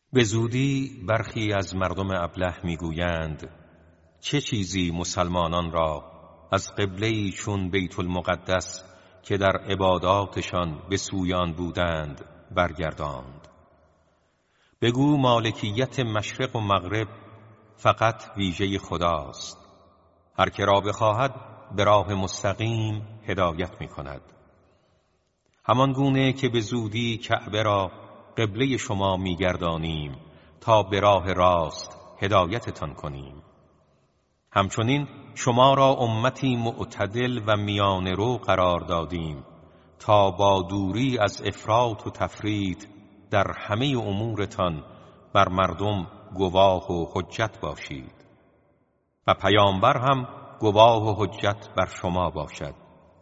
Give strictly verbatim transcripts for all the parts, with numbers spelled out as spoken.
به زودی برخی از مردم ابله میگویند چه چیزی مسلمانان را از قبله‌ای چون بیت المقدس که در عباداتشان به سوی آن بودند برگرداند. بگو مالکیت مشرق و مغرب فقط ویژه خداست. هر که را بخواهد به راه مستقیم هدایت می کند. همان گونه که به زودی کعبه را قبله شما می گردانیم تا به راه راست هدایتتان کنیم. همچنین شما را امتی معتدل و میانه رو قرار دادیم تا با دوری از افراط و تفریط در همه امورتان بر مردم گواه و حجت باشید و پیامبر هم گواه و حجت بر شما باشد.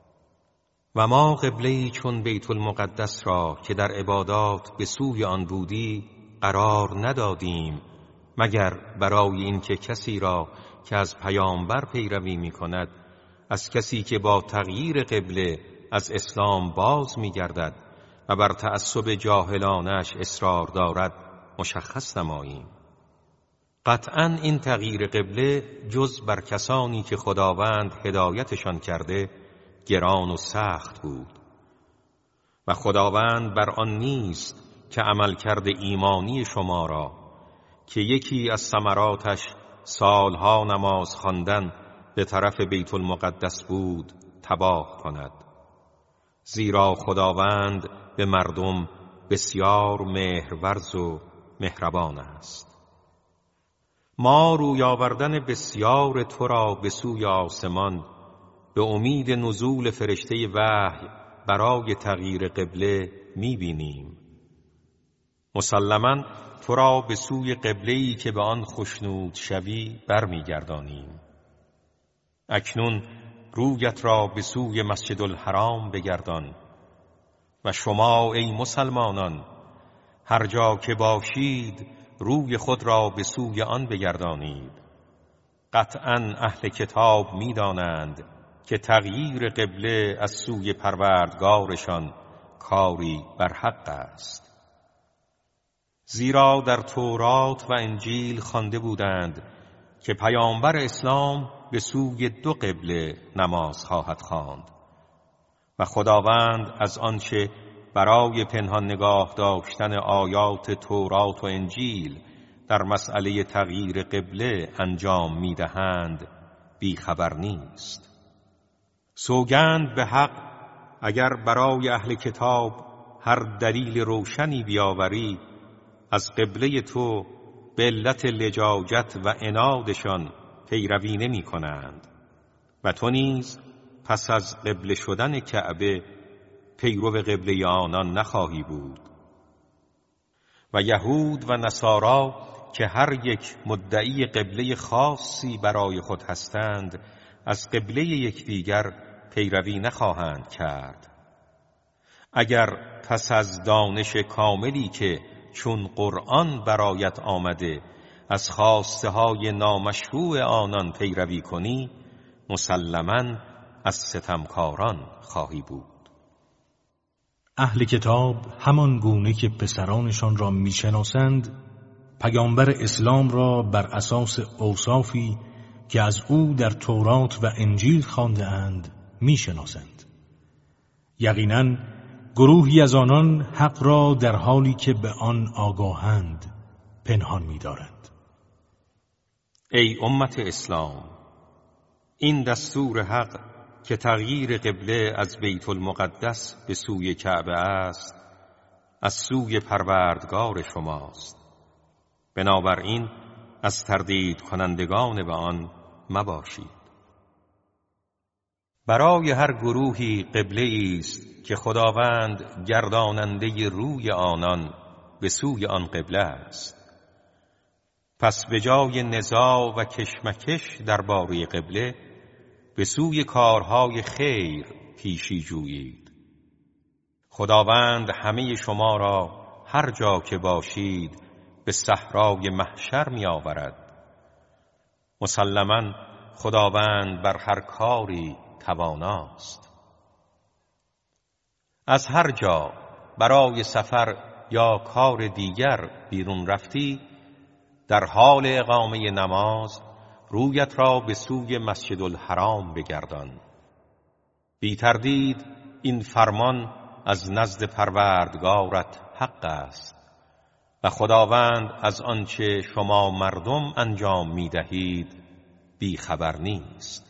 و ما قبله‌ای چون بیت المقدس را که در عبادات به سوی آن بودی قرار ندادیم مگر برای اینکه کسی را که از پیامبر پیروی می کند از کسی که با تغییر قبله از اسلام باز می گردد و بر تعصب جاهلانش اصرار دارد مشخص نماییم. قطعاً این تغییر قبله جز بر کسانی که خداوند هدایتشان کرده گران و سخت بود و خداوند بر آن نیست که عمل کرده ایمانی شما را که یکی از ثمراتش سالها نماز خواندن به طرف بیت المقدس بود تباه کند، زیرا خداوند به مردم بسیار مهرورز و مهربان است. ما روی آوردن بسیار تو را به سوی آسمان به امید نزول فرشته وحی برای تغییر قبله می بینیم. مسلماً تو را به سوی قبله‌ای که به آن خوشنود شوی برمی گردانیم. اکنون رویت را به سوی مسجد الحرام بگردان و شما ای مسلمانان هر جا که باشید روی خود را به سوی آن بگردانید. قطعاً اهل کتاب می دانند که تغییر قبله از سوی پروردگارشان کاری برحق است، زیرا در تورات و انجیل خوانده بودند که پیامبر اسلام به سوی دو قبله نماز خواهد خواند و خداوند از آنچه برای پنهان نگاه داشتن آیات تورات و انجیل در مسئله تغییر قبله انجام می‌دهند بیخبر نیست. سوگند به حق اگر برای اهل کتاب هر دلیل روشنی بیاوری از قبله تو به علت لجاجت و عنادشان پیروی نمی کنند و تو نیز پس از قبله شدن کعبه پیرو قبله آنان نخواهی بود. و یهود و نصارا که هر یک مدعی قبله خاصی برای خود هستند از قبله یکدیگر پیروی نخواهند کرد. اگر پس از دانش کاملی که چون قرآن برایت آمده از خواسته های نامشروع آنان پیروی کنی مسلماً از ستمکاران خواهی بود. اهل کتاب همان گونه که پسرانشان را میشناسند پیامبر اسلام را بر اساس اوصافی که از او در تورات و انجیل خوانده اند میشناسند. یقیناً گروهی از آنان حق را در حالی که به آن آگاهند پنهان می‌دارند. ای امت اسلام، این دستور حق که تغییر قبله از بیت المقدس به سوی کعبه است از سوی پروردگار شماست. بنابراین از تردید کنندگان به آن مباشید. برای هر گروهی قبله است که خداوند گرداننده روی آنان به سوی آن قبله است. پس به جای نزاع و کشمکش درباره قبله به سوی کارهای خیر پیشی جویید. خداوند همه شما را هر جا که باشید به صحرای محشر می آورد. مسلماً خداوند بر هر کاری تواناست. از هر جا برای سفر یا کار دیگر بیرون رفتی، در حال اقامه نماز رویت را به سوی مسجد الحرام بگردان. بی تردید این فرمان از نزد پروردگارت حق است و خداوند از آنچه شما مردم انجام می دهید بی خبر نیست.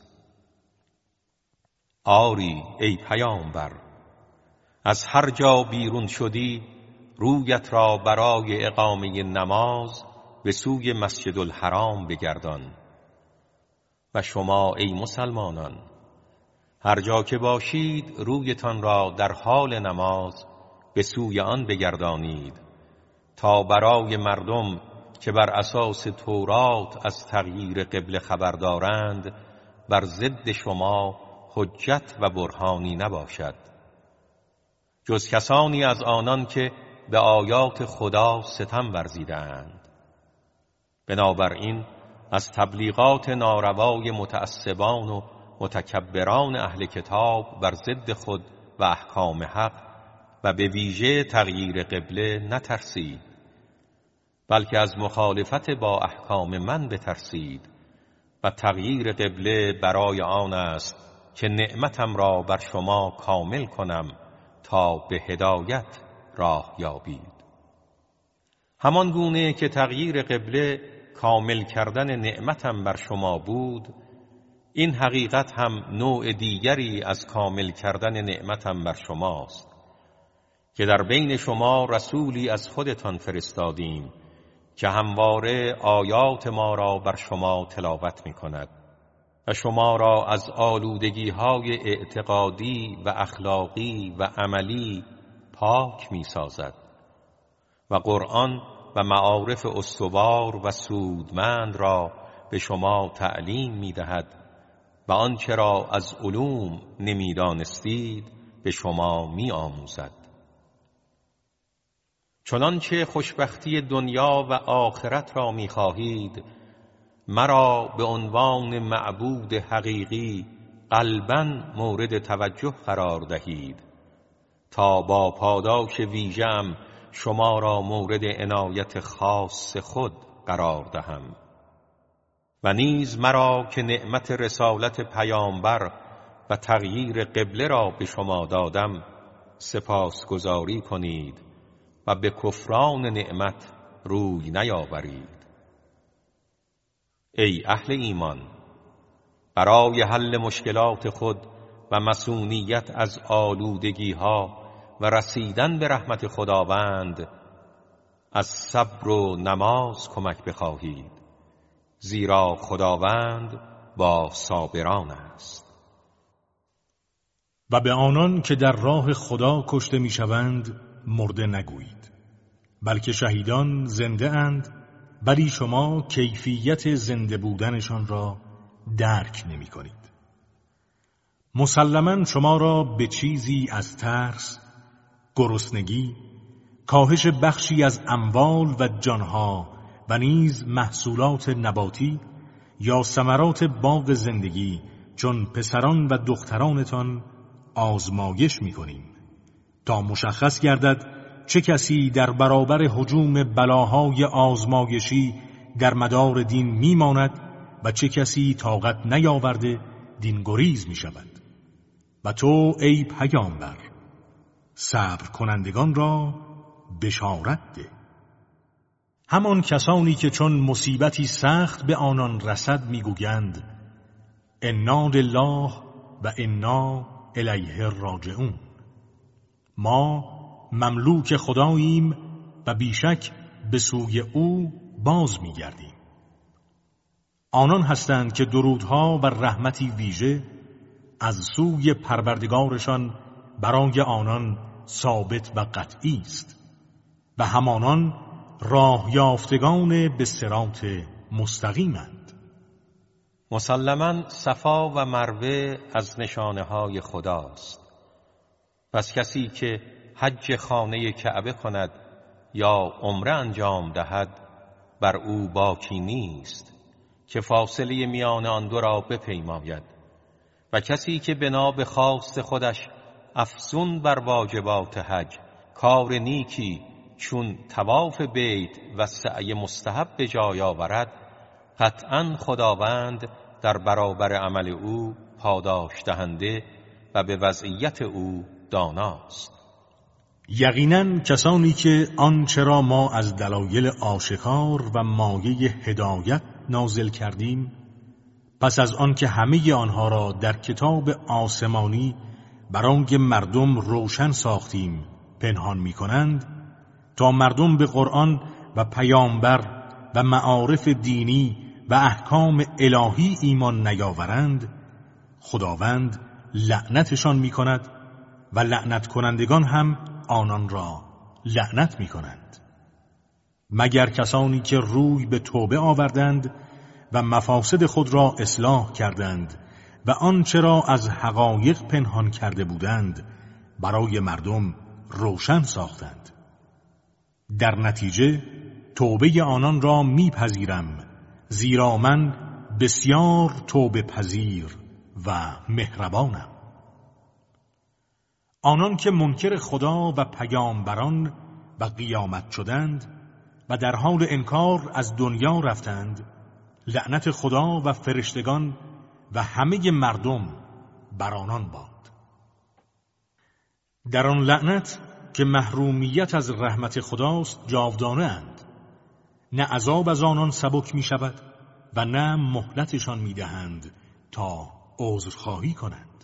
آری ای پیامبر، از هر جا بیرون شدی رویت را برای اقامه نماز به سوی مسجد الحرام بگردان. و شما ای مسلمانان، هر جا که باشید رویتان را در حال نماز به سوی آن بگردانید تا برای مردم که بر اساس تورات از تغییر قبله خبر دارند بر ضد شما حجت و برهانی نباشد، جز کسانی از آنان که به آیات خدا ستم ورزیدند. بنابراین از تبلیغات ناروای متعصبان و متکبران اهل کتاب بر ضد خود و احکام حق و به ویژه تغییر قبله نترسید، بلکه از مخالفت با احکام من بترسید و تغییر قبله برای آن است که نعمتم را بر شما کامل کنم تا به هدایت راه یابید. همان گونه که تغییر قبله کامل کردن نعمتم بر شما بود، این حقیقت هم نوع دیگری از کامل کردن نعمتم بر شماست که در بین شما رسولی از خودتان فرستادیم که همواره آیات ما را بر شما تلاوت می کند و شما را از آلودگی‌های اعتقادی و اخلاقی و عملی پاک می سازد و قرآن و معارف استوار و سودمند را به شما تعلیم می دهد و آنچه را از علوم نمی دانستید به شما می آموزد. چنانچه خوشبختی دنیا و آخرت را می خواهید، مرا به عنوان معبود حقیقی قلباً مورد توجه قرار دهید تا با پاداش ویژه‌ام شما را مورد عنایت خاص خود قرار دهم و نیز مرا که نعمت رسالت پیامبر و تغییر قبله را به شما دادم سپاسگزاری کنید و به کفران نعمت روی نیاورید. ای اهل ایمان، برای حل مشکلات خود و مسئولیت از آلودگی‌ها و رسیدن به رحمت خداوند از صبر و نماز کمک بخواهید، زیرا خداوند با صابران است. و به آنان که در راه خدا کشته میشوند مرده نگویید، بلکه شهیدان زنده اند، ولی شما کیفیت زنده بودنشان را درک نمی کنید. مسلماً شما را به چیزی از ترس، گرسنگی، کاهش بخشی از اموال و جانها و نیز محصولات نباتی یا ثمرات باغ زندگی چون پسران و دخترانتان آزمایش می کنیم تا مشخص گردد چه کسی در برابر هجوم بلاهای آزمایشی در مدار دین می ماند و چه کسی طاقت نیاورده دین گریز می شود. و تو ای پیامبر صبر کنندگان را بشارت ده. همان کسانی که چون مصیبتی سخت به آنان رسد میگویند انا لله و انا الیه راجعون، ما مملوک خداییم و بیشک به سوی او باز میگردیم. آنان هستند که درودها و رحمتی ویژه از سوی پروردگارشان برای آنان ثابت و قطعی است و همانان راه یافتگان به صراط مستقیمند. مسلماً صفا و مروه از نشانه های خداست، پس کسی که حج خانه کعبه کند یا عمره انجام دهد بر او باکی نیست که فاصله میان آن دو را بپیماید و کسی که بنا به خواست خودش افزون بر واجبات حج کار نیکی چون طواف بیت و سعی مستحب به جای آورد، قطعاً خداوند در برابر عمل او پاداش دهنده و به وضعیت او داناست. یقیناً کسانی که آنچه را ما از دلایل آشکار و مایه هدایت نازل کردیم، پس از آن که همه آنها را در کتاب آسمانی برای مردم روشن ساختیم پنهان می کنند تا مردم به قرآن و پیامبر و معارف دینی و احکام الهی ایمان نیاورند، خداوند لعنتشان می کند و لعنت کنندگان هم آنان را لعنت می کنند، مگر کسانی که روی به توبه آوردند و مفاسد خود را اصلاح کردند و آنچه را از حقایق پنهان کرده بودند برای مردم روشن ساختند. در نتیجه توبه آنان را میپذیرم، زیرا من بسیار توبه پذیر و مهربانم. آنان که منکر خدا و پیامبران و قیامت شدند و در حال انکار از دنیا رفتند، لعنت خدا و فرشتگان و همه مردم بر آنان باد. در آن لعنت که محرومیت از رحمت خداست جاودانه اند، نه عذاب از آنان سبک می شود و نه مهلتشان می دهند تا عذرخواهی کنند.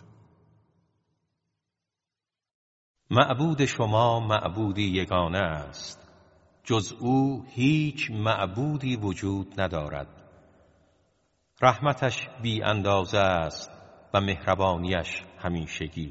معبود شما معبودی یگانه است، جز او هیچ معبودی وجود ندارد. رحمتش بی اندازه است و مهربانیش همیشگی.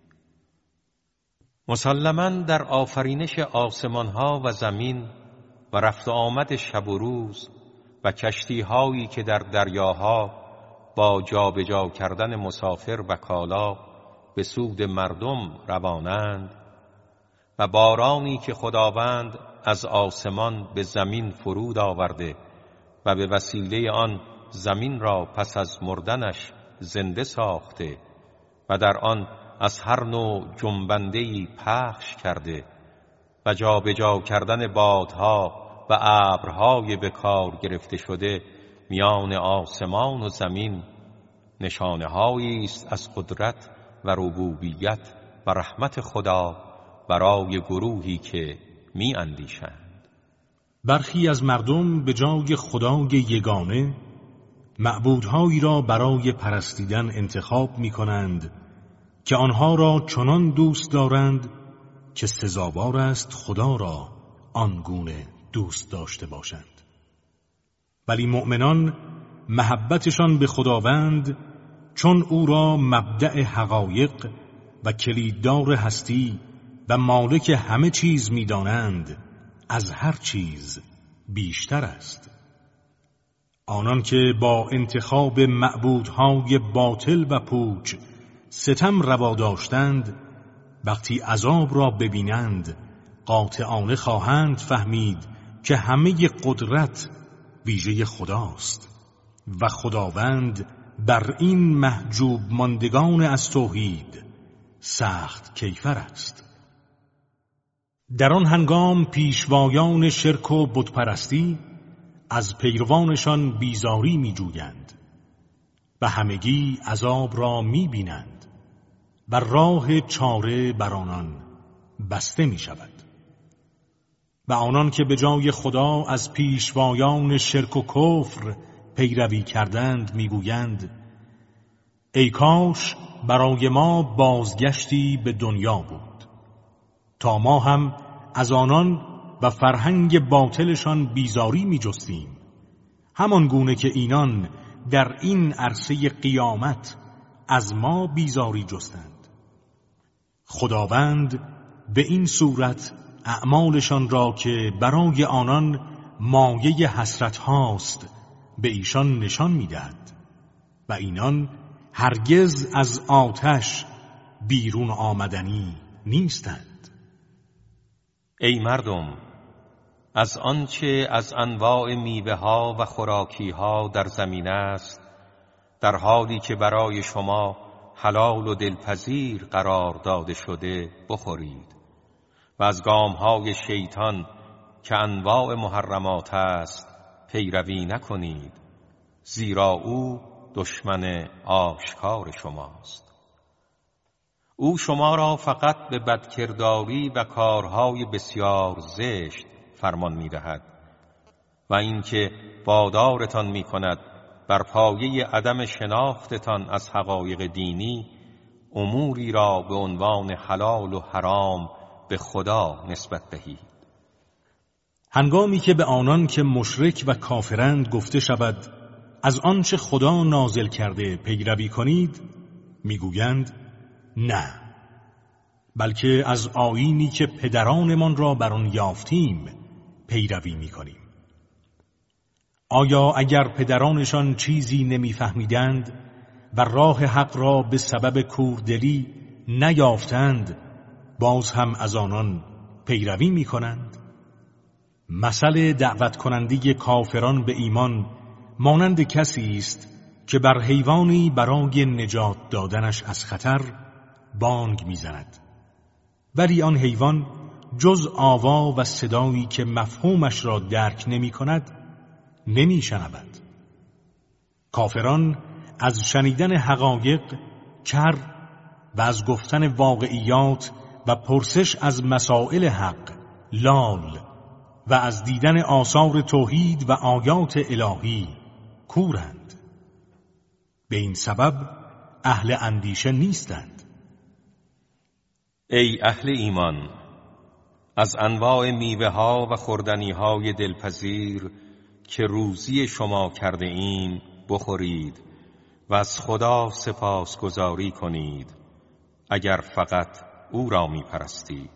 مسلماً در آفرینش آسمانها و زمین و رفت و آمد شب و روز و کشتی‌هایی که در دریاها با جابجا کردن مسافر و کالا به سود مردم روانند و بارانی که خداوند از آسمان به زمین فرود آورده و به وسیله آن زمین را پس از مردنش زنده ساخته و در آن از هر نوع جنبنده‌ای پخش کرده و جابجا کردن بادها و ابرهای به کار گرفته شده میان آسمان و زمین نشانه‌هایی است از قدرت و ربوبیت و رحمت خدا برای گروهی که می اندیشند. برخی از مردم به جای خدای یگانه معبودهایی را برای پرستیدن انتخاب می کنند که آنها را چنان دوست دارند که سزاوار است خدا را آنگونه دوست داشته باشند. ولی مؤمنان محبتشان به خداوند، چون او را مبدأ حقایق و کلیددار هستی و مالک همه چیز می دانند، از هر چیز بیشتر است. آنان که با انتخاب معبودهای باطل و پوچ ستم روا داشتند، وقتی عذاب را ببینند قاطعانه خواهند فهمید که همه قدرت ویژه خداست و خداوند بر این محجوب ماندگان از توحید سخت کیفر است. در آن هنگام پیشوایان شرک و بتپرستی از پیروانشان بیزاری می جویند و همگی عذاب را می بینند و راه چاره بر آنان بسته می شود. و آنان که به جای خدا از پیشوایان شرک و کفر پیروی کردند می گویند ای کاش برای ما بازگشتی به دنیا بود تا ما هم از آنان و فرهنگ باطلشان بیزاری می جستیم، همان گونه که اینان در این عرصه قیامت از ما بیزاری جستند. خداوند به این صورت اعمالشان را که برای آنان مایه حسرت هاست به ایشان نشان می دهد و اینان هرگز از آتش بیرون آمدنی نیستند. ای مردم، از آنچه از انواع میوه ها و خوراکی ها در زمین است، در حالی که برای شما حلال و دلپذیر قرار داده شده بخورید و از گام های شیطان که انواع محرمات است پیروی نکنید، زیرا او دشمن آشکار شماست. او شما را فقط به بدکرداری و کارهای بسیار زشت فرمان می‌دهد و اینکه وادارتان می‌کند بر پایه عدم شناختتان از حقایق دینی اموری را به عنوان حلال و حرام به خدا نسبت دهید. هنگامی که به آنان که مشرک و کافرند گفته شود از آنچه خدا نازل کرده پیروی کنید، میگویند نه، بلکه از آیینی که پدرانمان را بر آن یافتیم پیروی میکنیم. آیا اگر پدرانشان چیزی نمیفهمیدند و راه حق را به سبب کوردلی نیافتند، باز هم از آنان پیروی میکنند؟ مثل دعوت کننده کافران به ایمان مانند کسی است که بر حیوانی برای نجات دادنش از خطر بانگ میزند، ولی آن حیوان جز آوا و صدایی که مفهومش را درک نمی کند نمی شنود. کافران از شنیدن حقایق کر و از گفتن واقعیات و پرسش از مسائل حق لال و از دیدن آثار توحید و آیات الهی کورند. به این سبب اهل اندیشه نیستند. ای اهل ایمان، از انواع میوه ها و خوردنی های دلپذیر که روزی شما کرده ایم بخورید و از خدا سپاسگزاری کنید اگر فقط او را می پرستید.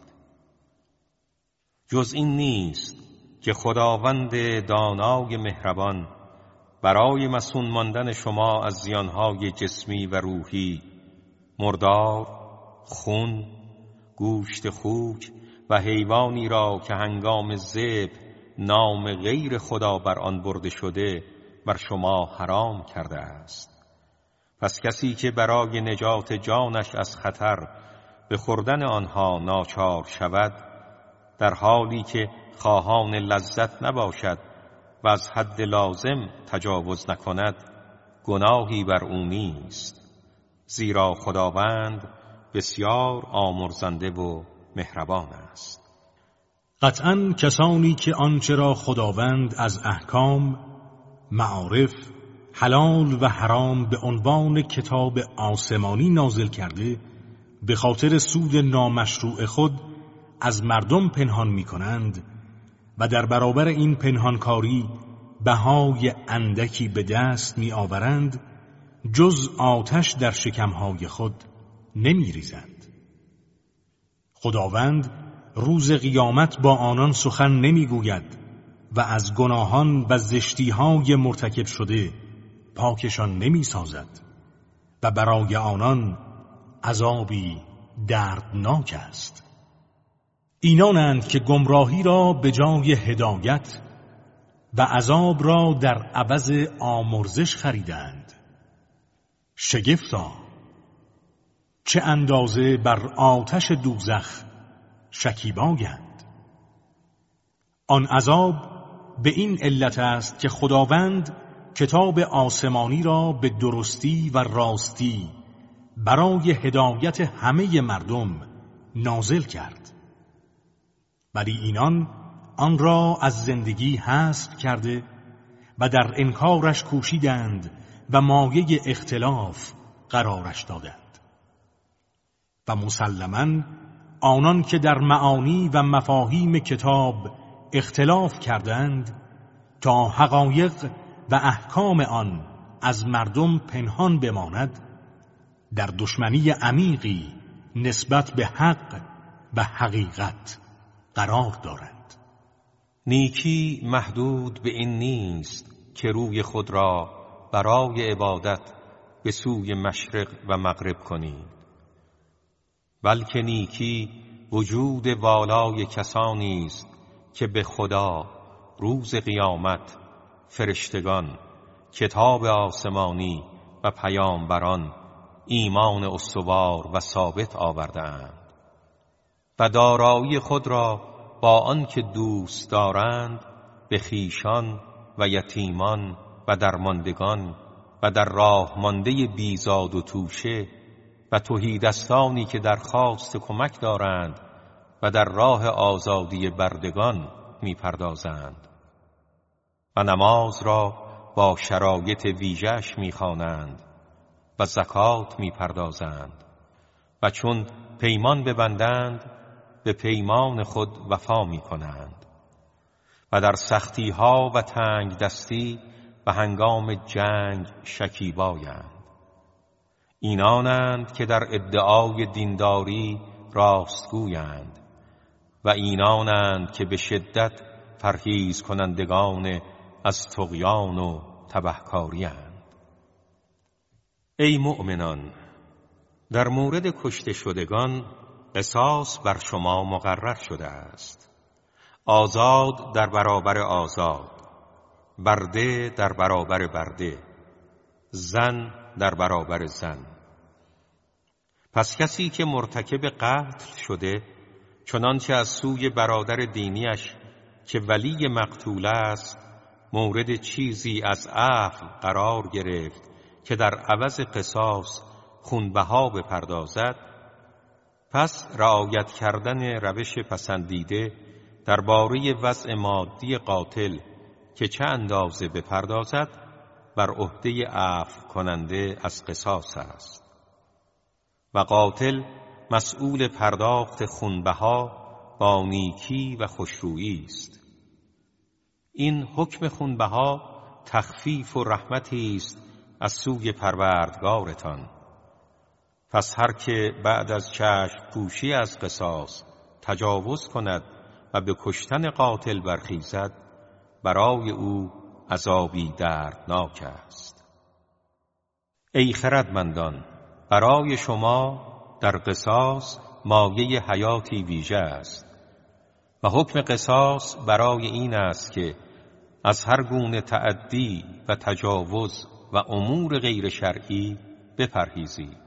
جز این نیست که خداوند دانای مهربان برای مسون ماندن شما از زیانهای جسمی و روحی مردار، خون، گوشت خوک و حیوانی را که هنگام ذبح نام غیر خدا بر آن برده شده بر شما حرام کرده است. پس کسی که برای نجات جانش از خطر به خوردن آنها ناچار شود، در حالی که خواهان لذت نباشد و از حد لازم تجاوز نکند، گناهی بر او نیست، زیرا خداوند بسیار آمرزنده و مهربان است. قطعاً کسانی که آنچه را خداوند از احکام، معارف، حلال و حرام به عنوان کتاب آسمانی نازل کرده، به خاطر سود نامشروع خود از مردم پنهان می کنند و در برابر این پنهانکاری بهای اندکی به دست می آورند، جز آتش در شکمهای خود نمی ریزند. خداوند روز قیامت با آنان سخن نمی گوید و از گناهان و زشتیهای مرتکب شده پاکشان نمی سازد و برای آنان عذابی دردناک است. اینانند که گمراهی را به جای هدایت و عذاب را در عوض آمرزش خریدند. شگفتا چه اندازه بر آتش دوزخ شکیبایند. آن عذاب به این علت است که خداوند کتاب آسمانی را به درستی و راستی برای هدایت همه مردم نازل کرد، ولی اینان آن را از زندگی حذف کرده و در انکارش کوشیدند و مایه اختلاف قرارش دادند. و مسلماً آنان که در معانی و مفاهیم کتاب اختلاف کردند تا حقایق و احکام آن از مردم پنهان بماند، در دشمنی عمیقی نسبت به حق و حقیقت قرار دارند. نیکی محدود به این نیست که روی خود را برای عبادت به سوی مشرق و مغرب کنید، بلکه نیکی وجود والای کسانی است که به خدا، روز قیامت، فرشتگان، کتاب آسمانی و پیامبران ایمان استوار و ثابت آورده‌اند و دارایی خود را با آنکه دوست دارند به خویشان و یتیمان و درماندگان و در راه مانده بیزاد و توشه و تهیدستانی که درخواست کمک دارند و در راه آزادی بردگان می‌پردازند و نماز را با شرایط ویژه‌اش می‌خوانند و زکات می‌پردازند و چون پیمان ببندند به پیمان خود وفا می‌کنند و در سختی‌ها و تنگ دستی و هنگام جنگ شکیبایند. اینانند که در ادعای دینداری راستگویند و اینانند که به شدت پرهیز کنندگان از طغیان و تبهکاری‌اند. ای مؤمنان، در مورد کشته شدگان قصاص بر شما مقرر شده است. آزاد در برابر آزاد، برده در برابر برده، زن در برابر زن. پس کسی که مرتکب قتل شده چنانچه از سوی برادر دینیش که ولی مقتول است مورد چیزی از عفو قرار گرفت که در عوض قصاص خونبها بپردازد، پس رعایت کردن روش پسندیده درباره وضع مادی قاتل که چه اندازه بپردازد بر عهده عفو کننده از قصاص است و قاتل مسئول پرداخت خونبها با نیکی و خوشرویی است. این حکم خونبها تخفیف و رحمتی است از سوی پروردگارتان. پس هر که بعد از چشم پوشی از قصاص تجاوز کند و به کشتن قاتل برخیزد برای او عذابی دردناک است. ای خردمندان، برای شما در قصاص مایه حیاتی ویژه است و حکم قصاص برای این است که از هر گونه تعدی و تجاوز و امور غیر شرعی بپرهیزید.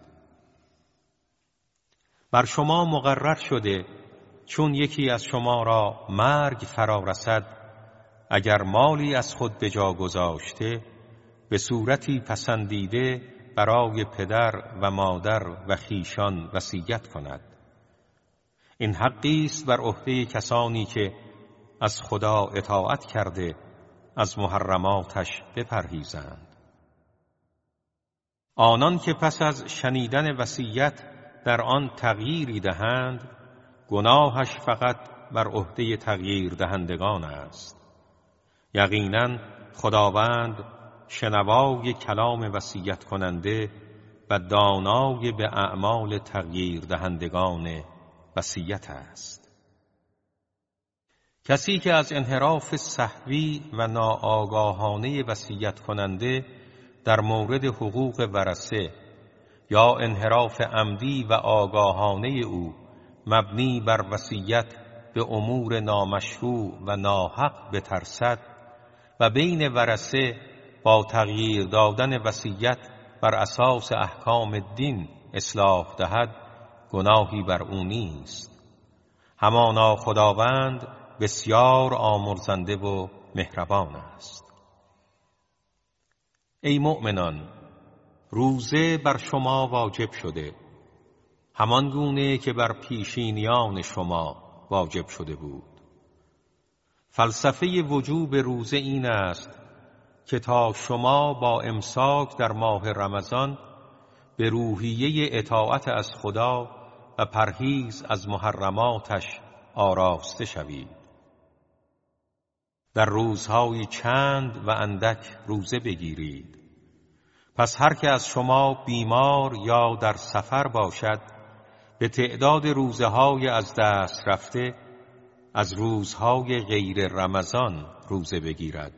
بر شما مقرر شده چون یکی از شما را مرگ فرا رسد اگر مالی از خود به جا گذاشته به صورتی پسندیده برای پدر و مادر و خویشان وصیت کند. این حقی است بر عهده کسانی که از خدا اطاعت کرده از محرماتش بپرهیزند. آنان که پس از شنیدن وصیت در آن تغییری دهند گناهش فقط بر عهده تغییر دهندگان است. یقینا خداوند شنوای کلام وصیت کننده و دانای به اعمال تغییر دهندگان وصیت است. کسی که از انحراف سهوی و ناآگاهانه وصیت کننده در مورد حقوق ورثه یا انحراف عمدی و آگاهانه او مبنی بر وصیت به امور نامشروع و ناحق بترسد و بین ورثه با تغییر دادن وصیت بر اساس احکام دین اصلاح دهد گناهی بر او نیست. همانا خداوند بسیار آمرزنده و مهربان است. ای مؤمنان، روزه بر شما واجب شده همان گونه که بر پیشینیان شما واجب شده بود. فلسفه وجوب روزه این است که تا شما با امساک در ماه رمضان به روحیه اطاعت از خدا و پرهیز از محرماتش آراسته شوید. در روزهای چند و اندک روزه بگیرید. پس هر که از شما بیمار یا در سفر باشد به تعداد روزهای از دست رفته از روزهای غیر رمضان روزه بگیرد.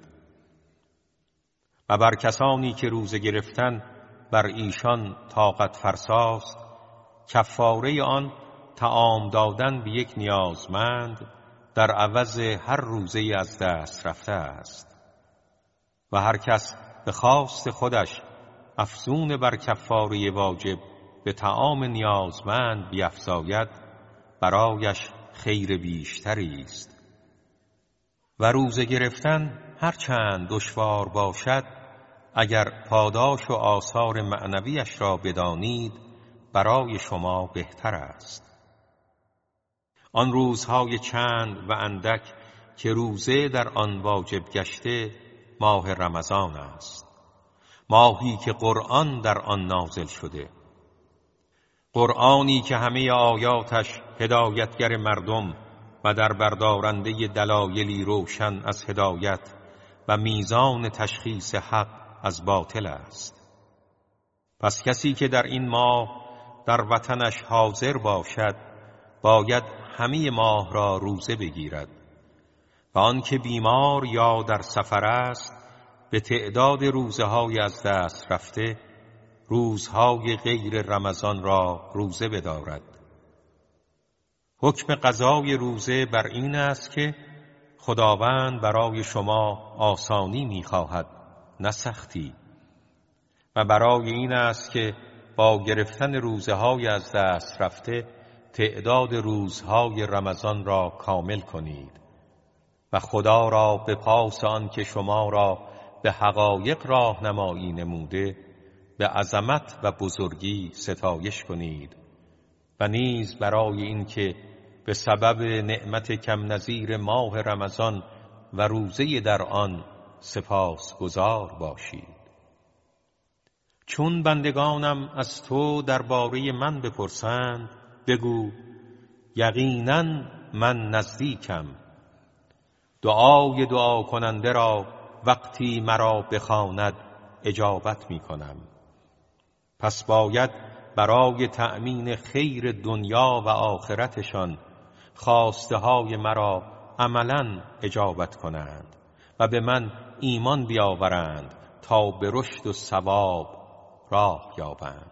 و بر کسانی که روزه گرفتن بر ایشان طاقت فرساست کفاره آن طعام دادن به یک نیازمند در عوض هر روزه از دست رفته است. و هر کس به خواست خودش افزون بر کفاره واجب به طعام نیازمند بیفزاید برایش خیر بیشتری است. و روزه گرفتن هرچند دشوار باشد، اگر پاداش و آثار معنویش را بدانید برای شما بهتر است. آن روزهای چند و اندک که روزه در آن واجب گشته ماه رمضان است، ماهی که قرآن در آن نازل شده، قرآنی که همه آیاتش هدایتگر مردم و در بردارنده دلایلی روشن از هدایت و میزان تشخیص حق از باطل است. پس کسی که در این ماه در وطنش حاضر باشد باید همه ماه را روزه بگیرد و آن که بیمار یا در سفر است به تعداد روزه های از دست رفته روزهای غیر رمضان را روزه بدارد. حکم قضای روزه بر این است که خداوند برای شما آسانی می‌خواهد نه سختی، و برای این است که با گرفتن روزه های از دست رفته تعداد روزهای رمضان را کامل کنید و خدا را به پاس آن که شما را به حقایق راهنمایی نموده به عظمت و بزرگی ستایش کنید و نیز برای این که به سبب نعمت کم نظیر ماه رمضان و روزه در آن سپاسگزار باشید. چون بندگانم از تو درباره من بپرسند بگو یقینا من نزدیکم، دعای دعا کننده را وقتی مرا بخواند اجابت می کنم. پس باید برای تأمین خیر دنیا و آخرتشان خواسته های مرا عملاً اجابت کنند و به من ایمان بیاورند تا به رشد و ثواب راه یابند.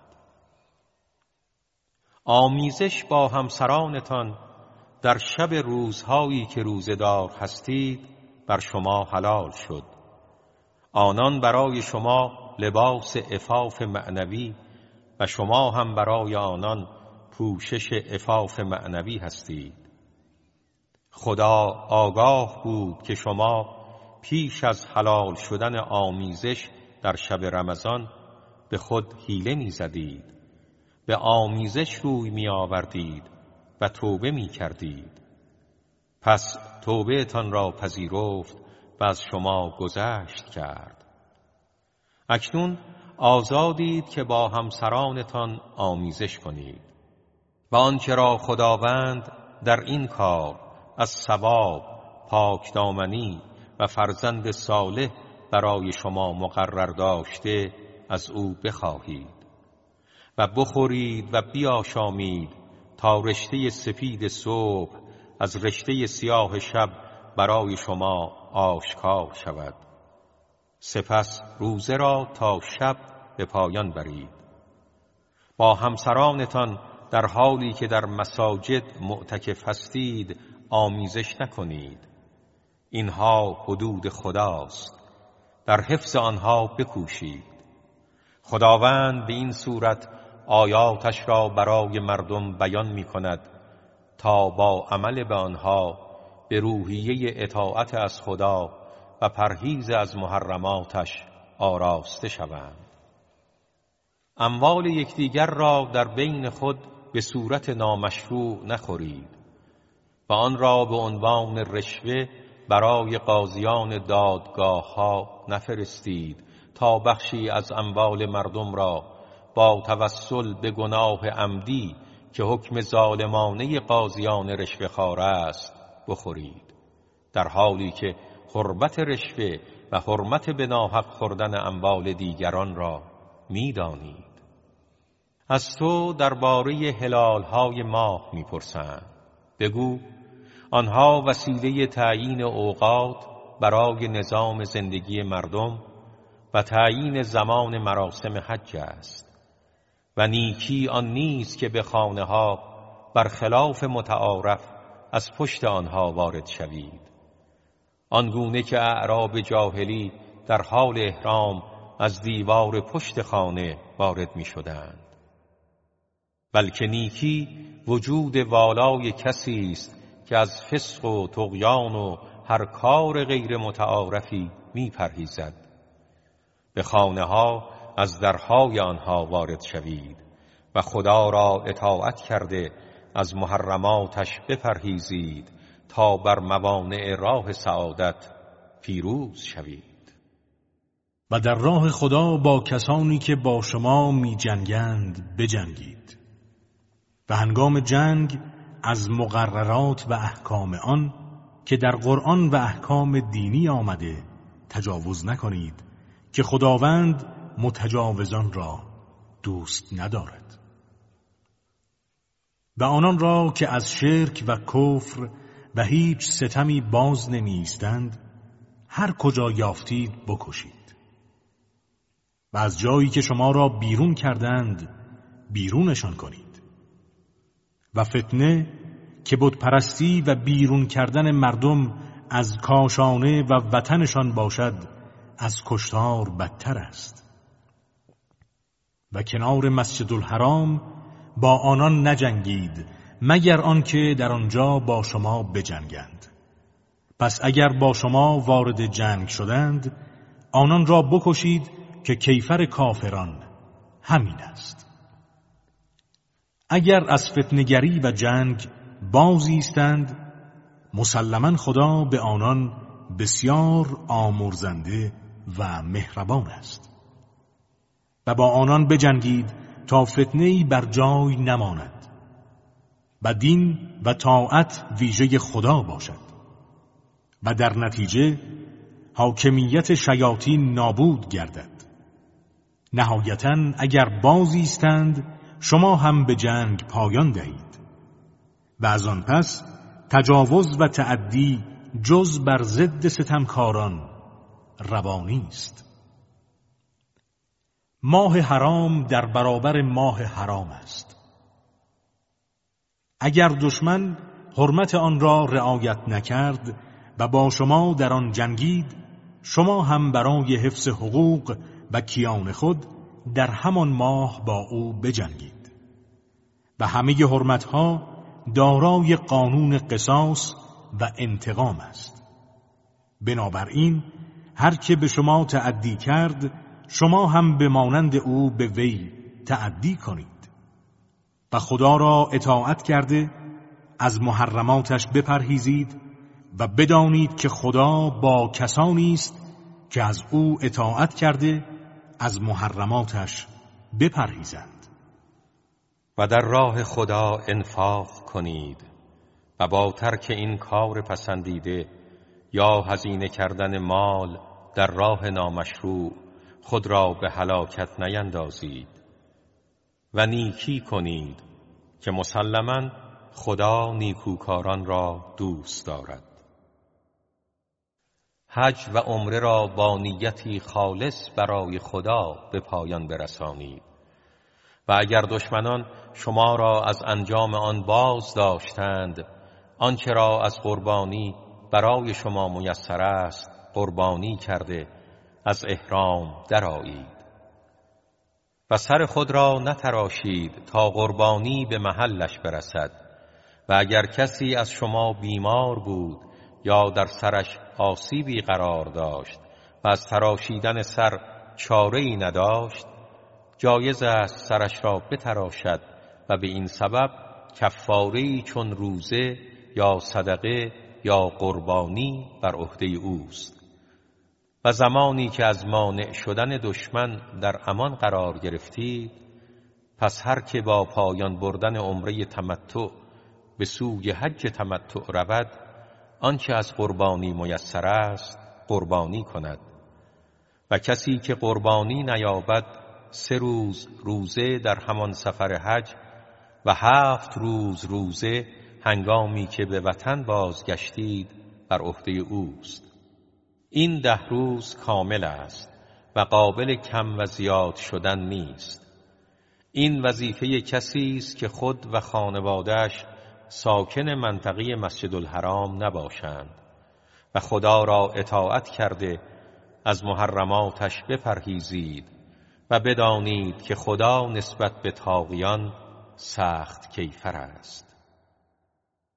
آمیزش با همسرانتان در شب روزهایی که روزه‌دار هستید بر شما حلال شد. آنان برای شما لباس عفاف معنوی و شما هم برای آنان پوشش عفاف معنوی هستید. خدا آگاه بود که شما پیش از حلال شدن آمیزش در شب رمضان به خود حیله می زدید، به آمیزش روی می آوردید و توبه می کردید. پس توبه تان را پذیرفت و از شما گذشت کرد. اکنون آزادید که با همسرانتان آمیزش کنید و آنچه را خداوند در این کار از ثواب، پاکدامنی و فرزند صالح برای شما مقرر داشته از او بخواهید و بخورید و بیاشامید تا رشته سپید صبح از رشته سیاه شب برای شما آشکار شود. سپس روزه را تا شب به پایان برید. با همسرانتان در حالی که در مساجد معتکف هستید آمیزش نکنید. اینها حدود خداست، در حفظ آنها بکوشید. خداوند به این صورت آیاتش را برای مردم بیان می کند تا با عمل به آنها به روحیه اطاعت از خدا و پرهیز از محرماتش آراسته شوند. اموال یکدیگر را در بین خود به صورت نامشروع نخورید و آن را به عنوان رشوه برای قاضیان دادگاه ها نفرستید تا بخشی از اموال مردم را با توسل به گناه عمدی که حکم ظالمانه قاضیان رشوه خوار است بخورید، در حالی که حرمت رشوه و حرمت به ناحق خوردن اموال دیگران را می‌دانید. از تو درباره هلال‌های ماه می‌پرسند. بگو آنها وسیله تعیین اوقات برای نظام زندگی مردم و تعیین زمان مراسم حج است و نیکی آن نیست که به خانه‌ها برخلاف متعارف از پشت آنها وارد شوید، آنگونه که اعراب جاهلی در حال احرام از دیوار پشت خانه وارد می شدند. بلکه نیکی وجود والای کسی است که از فسق و طغیان و هر کار غیر متعارفی می پرهیزد. به خانه ها از درهای آنها وارد شوید و خدا را اطاعت کرده از محرماتش بپرهیزید تا بر موانع راه سعادت پیروز شوید. و در راه خدا با کسانی که با شما می جنگند بجنگید و هنگام جنگ از مقررات و احکام آن که در قرآن و احکام دینی آمده تجاوز نکنید که خداوند متجاوزان را دوست ندارد. و آنان را که از شرک و کفر و هیچ ستمی باز نمی ایستند هر کجا یافتید بکشید و از جایی که شما را بیرون کردند بیرونشان کنید و فتنه که بت پرستی و بیرون کردن مردم از کاشانه و وطنشان باشد از کشتار بدتر است. و کنار مسجد الحرام با آنان نجنگید مگر آنکه در آنجا با شما بجنگند. پس اگر با شما وارد جنگ شدند آنان را بکشید که کیفر کافران همین است. اگر از فتنه‌گری و جنگ باز ایستند مسلماً خدا به آنان بسیار آمرزنده و مهربان است. و با آنان بجنگید تا فتنه‌ای بر جای نماند و دین و طاعت ویژه خدا باشد و در نتیجه حاکمیت شیاطین نابود گردد. نهایتاً اگر باز ایستند شما هم به جنگ پایان دهید و از آن پس تجاوز و تعدی جز بر ضد ستمکاران روا نیست. ماه حرام در برابر ماه حرام است. اگر دشمن حرمت آن را رعایت نکرد و با شما در آن جنگید شما هم برای حفظ حقوق و کیان خود در همان ماه با او بجنگید و همه حرمتها دارای قانون قصاص و انتقام است. بنابراین هر که به شما تعدی کرد شما هم به مانند او به وی تعدی کنید و خدا را اطاعت کرده از محرماتش بپرهیزید و بدانید که خدا با کسانی است که از او اطاعت کرده از محرماتش بپرهیزند. و در راه خدا انفاق کنید و با ترک این کار پسندیده یا هزینه کردن مال در راه نامشروع خود را به هلاکت نیندازید و نیکی کنید که مسلماً خدا نیکوکاران را دوست دارد. حج و عمره را با نیتی خالص برای خدا به پایان برسانید و اگر دشمنان شما را از انجام آن باز داشتند آنچه را از قربانی برای شما میسر است قربانی کرده از احرام درآیید و سر خود را نتراشید تا قربانی به محلش برسد و اگر کسی از شما بیمار بود یا در سرش آسیبی قرار داشت و از تراشیدن سر چاره‌ای نداشت جایز است سرش را بتراشد و به این سبب کفاره‌ای چون روزه یا صدقه یا قربانی بر عهده اوست. و زمانی که از مانع شدن دشمن در امان قرار گرفتید پس هر که با پایان بردن عمره تمتع به سوی حج تمتع رود آنچه از قربانی میسر است قربانی کند و کسی که قربانی نیابد سه روز روزه در همان سفر حج و هفت روز روزه هنگامی که به وطن بازگشتید بر عهده اوست. این ده روز کامل است و قابل کم و زیاد شدن نیست. این وظیفه کسی است که خود و خانواده‌اش ساکن منطقه مسجد الحرام نباشند و خدا را اطاعت کرده از محرماتش بپرهیزید و بدانید که خدا نسبت به طاغیان سخت کیفر است.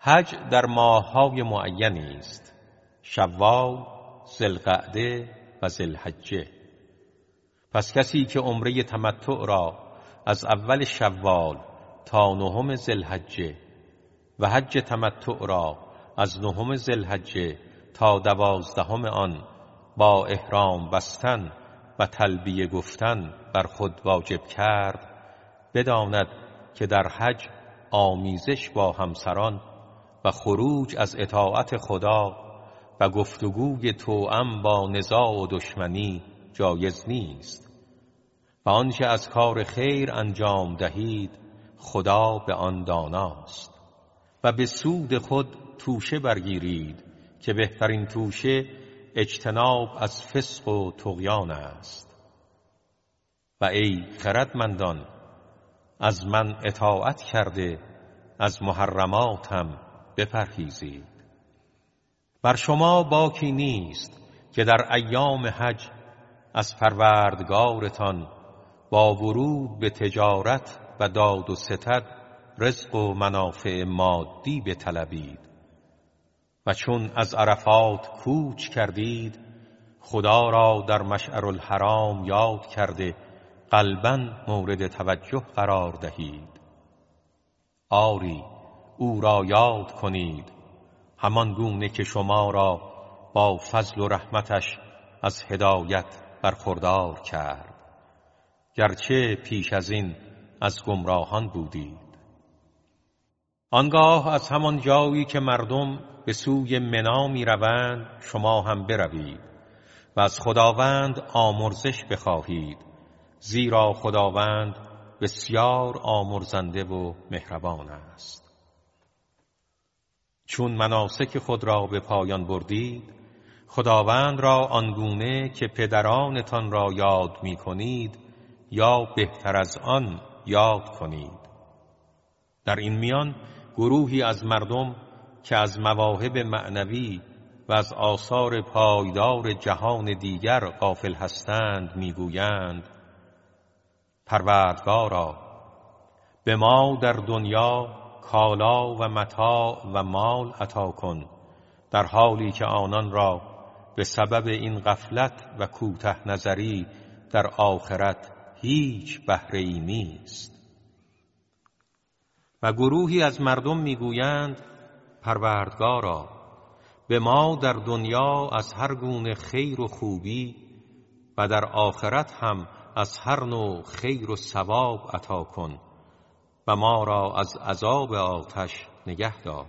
حج در ماه‌های معینی است: شوال، ذوالقعده و ذوالحجه. پس کسی که عمره تمتع را از اول شوال تا نهم ذوالحجه و حج تمتع را از نهم ذوالحجه تا دوازدهم آن با احرام بستن و تلبیه گفتن بر خود واجب کرد، بداند که در حج آمیزش با همسران و خروج از اطاعت خدا و گفتگوی توأم با نزاع و دشمنی جایز نیست و آنچه از کار خیر انجام دهید خدا به آن داناست و به سود خود توشه برگیرید که بهترین توشه اجتناب از فسق و طغیان است. و ای خردمندان، از من اطاعت کرده از محرماتم بپرهیزید. بر شما باکی نیست که در ایام حج از پروردگارتان با ورود به تجارت و داد و ستد رزق و منافع مادی بطلبید و چون از عرفات کوچ کردید خدا را در مشعر الحرام یاد کرده قلباً مورد توجه قرار دهید. آری او را یاد کنید همان گونه که شما را با فضل و رحمتش از هدایت برخوردار کرد، گرچه پیش از این از گمراهان بودید. آنگاه از همان جایی که مردم به سوی منی می روند شما هم بروید و از خداوند آمرزش بخواهید، زیرا خداوند بسیار آمرزنده و مهربان است. چون مناسک خود را به پایان بردید خداوند را آنگونه که پدرانتان را یاد می کنید یا بهتر از آن یاد کنید. در این میان گروهی از مردم که از مواهب معنوی و از آثار پایدار جهان دیگر غافل هستند میگویند: پروردگارا، به ما در دنیا کالا و متاع و مال عطا کن، در حالی که آنان را به سبب این غفلت و کوته نظری در آخرت هیچ بهره‌ای نیست. و گروهی از مردم میگویند: پروردگارا، به ما در دنیا از هر گونه خیر و خوبی و در آخرت هم از هر نوع خیر و ثواب عطا کن و ما را از عذاب آتش نگه دار.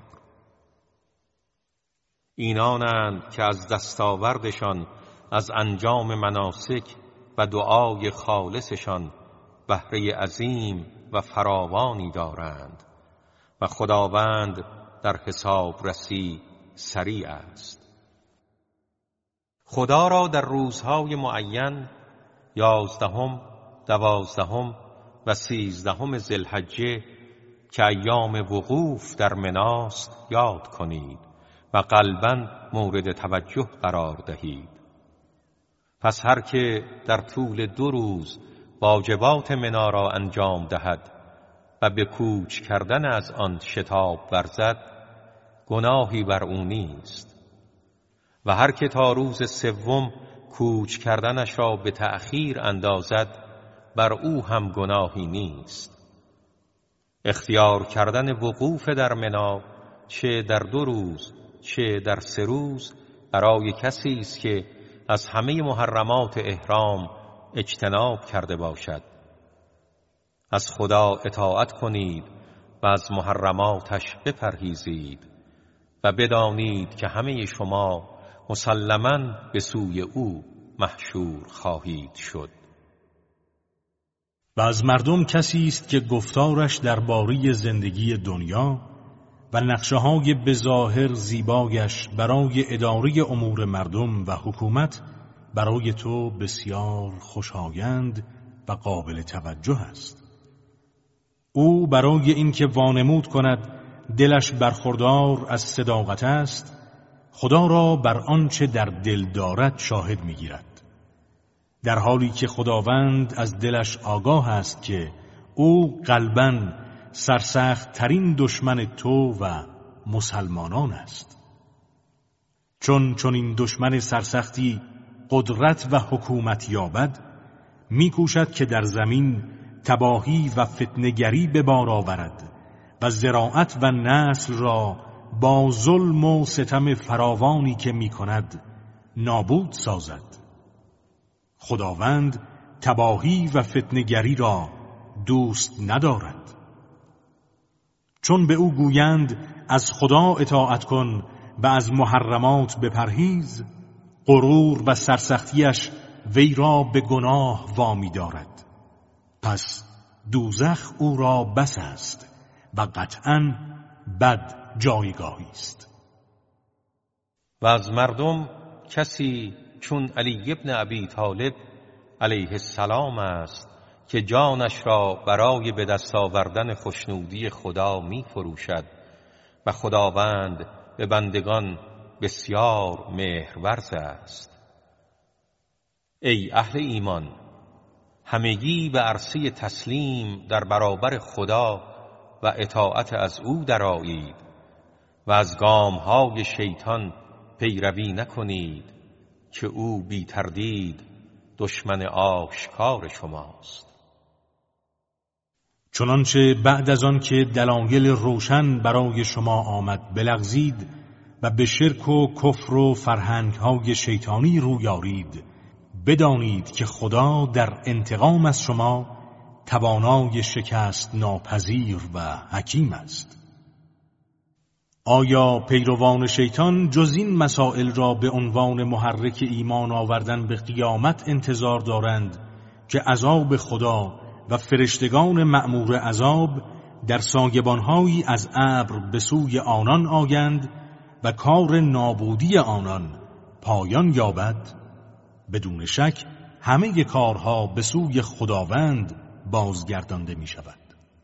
اینانند که از دستاوردشان از انجام مناسک و دعای خالصشان بهره عظیم و فراوانی دارند و خداوند در حساب رسی سریع است. خدا را در روزهای معین یازدهم، دوازدهم و سیزدهم ذوالحجه که ایام وقوف در مناست یاد کنید و قلباً مورد توجه قرار دهید. پس هر که در طول دو روز واجبات منا را انجام دهد و به کوچ کردن از آن شتاب ورزد گناهی بر او نیست و هر که تا روز سوم کوچ کردنش را به تأخیر اندازد بر او هم گناهی نیست. اختیار کردن وقوف در منا چه در دو روز چه در سه روز برای کسی است که از همه محرمات احرام اجتناب کرده باشد. از خدا اطاعت کنید و از محرماتش بپرهیزید و بدانید که همه شما مسلماً به سوی او محشور خواهید شد. و از مردم کسی است که گفتارش درباره زندگی دنیا و نقشه‌های بظاهر زیبایش برای اداره امور مردم و حکومت برای تو بسیار خوشایند و قابل توجه است. او برای اینکه وانمود کند دلش برخوردار از صداقت است، خدا را بر آنچه در دل دارد شاهد می‌گیرد، در حالی که خداوند از دلش آگاه است که او قلباً سرسخت ترین دشمن تو و مسلمانان است. چون چون این دشمن سرسختی قدرت و حکومت یابد، میکوشد که در زمین تباهی و فتنه‌گری به بار آورد و زراعت و نسل را با ظلم و ستم فراوانی که میکند نابود سازد. خداوند تباهی و فتنه‌گری را دوست ندارد. چون به او گویند از خدا اطاعت کن و از محرمات بپرهیز، غرور و سرسختیش وی را به گناه وامی دارد. پس دوزخ او را بس است و قطعاً بد جایگاهی است. و از مردم کسی چون علی ابن ابی طالب علیه السلام است که جانش را برای به دست آوردن خوشنودی خدا می فروشد و خداوند به بندگان بسیار مهرورز است. ای اهل ایمان، همگی به عرصه تسلیم در برابر خدا و اطاعت از او درآیید و از گامهای شیطان پیروی نکنید که او بی تردید دشمن آشکار شماست. چنانچه بعد از آن که دلایل روشن برای شما آمد بلغزید و به شرک و کفر و فرهنگ‌های شیطانی رویارید، بدانید که خدا در انتقام از شما توانای شکست ناپذیر و حکیم است. آیا پیروان شیطان جز این مسائل را به عنوان محرک ایمان آوردن به قیامت انتظار دارند که عذاب خدا و فرشتگان مأمور عذاب در سایبان‌هایی از ابر به سوی آنان آیند و کار نابودی آنان پایان یابد؟ بدون شک همه کارها به سوی خداوند بازگردانده می شود.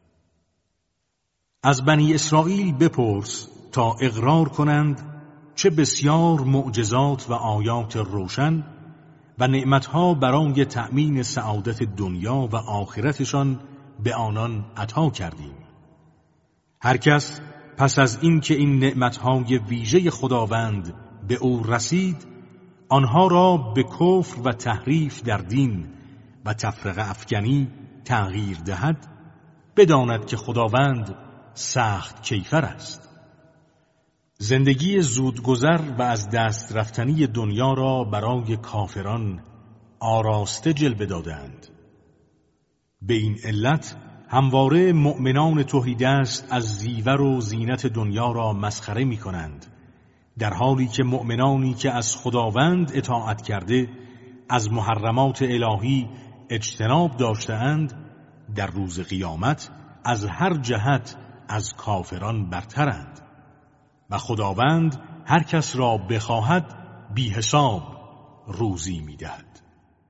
از بنی اسرائیل بپرس تا اقرار کنند چه بسیار معجزات و آیات روشن و نعمتها برای تأمین سعادت دنیا و آخرتشان به آنان عطا کردیم. هر کس پس از این که این نعمتهای ویژه خداوند به او رسید، آنها را به کفر و تحریف در دین و تفرقه افکنی تغییر دهد، بداند که خداوند سخت کیفر است. زندگی زودگذر و از دست رفتنی دنیا را برای کافران آراسته جلوه دادند. به این علت همواره مؤمنان تهیدست از زیور و زینت دنیا را مسخره می کنند، در حالی که مؤمنانی که از خداوند اطاعت کرده از محرمات الهی اجتناب داشته‌اند در روز قیامت از هر جهت از کافران برترند و خداوند هر کس را بخواهد بی حساب روزی می دهد.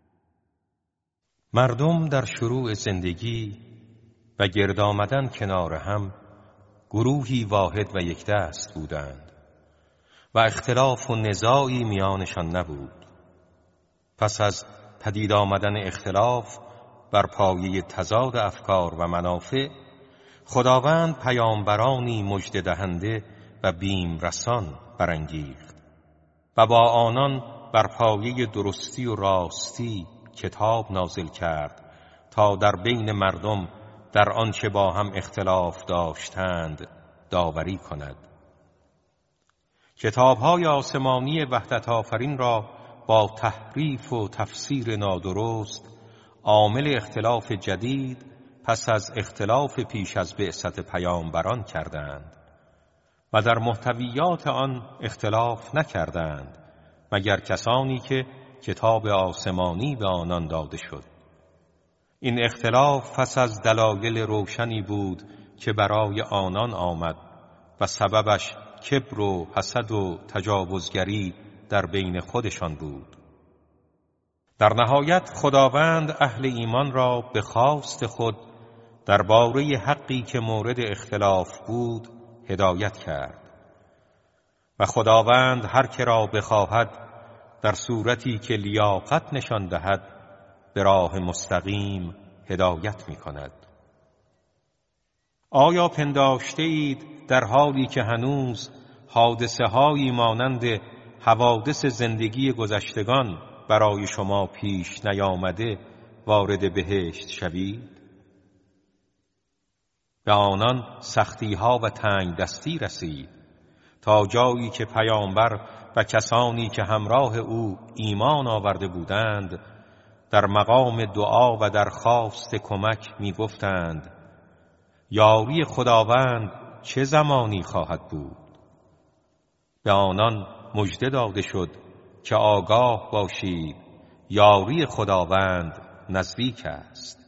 مردم در شروع زندگی و گرد آمدن کنار هم گروهی واحد و یکدست بودند و اختلاف و نزاعی میانشان نبود. پس از پدید آمدن اختلاف بر پایه تضاد افکار و منافع، خداوند پیامبرانی مژده دهنده و بیم رسان برانگیخت و با آنان بر پایه درستی و راستی کتاب نازل کرد تا در بین مردم در آنچه با هم اختلاف داشتند داوری کند. کتاب‌های آسمانی وحدت آفرین را با تحریف و تفسیر نادرست عامل اختلاف جدید پس از اختلاف پیش از بعثت پیامبران کردند و در محتویات آن اختلاف نکردند مگر کسانی که کتاب آسمانی به آنان داده شد. این اختلاف پس از دلایل روشنی بود که برای آنان آمد و سببش کبر و حسد و تجاوزگری در بین خودشان بود. در نهایت خداوند اهل ایمان را به خواست خود درباره حقی که مورد اختلاف بود هدایت کرد و خداوند هر که را بخواهد در صورتی که لیاقت نشان دهد به راه مستقیم هدایت می کند. آیا پنداشته اید در حالی که هنوز حادثه هایی مانند حوادث زندگی گذشتگان برای شما پیش نیامده وارد بهشت شوید؟ به آنان سختی ها و تنگ دستی رسید تا جایی که پیامبر و کسانی که همراه او ایمان آورده بودند در مقام دعا و درخواست کمک می گفتند یاری خداوند چه زمانی خواهد بود؟ به آنان مژده داده شد که آگاه باشید یاری خداوند نزدیک است.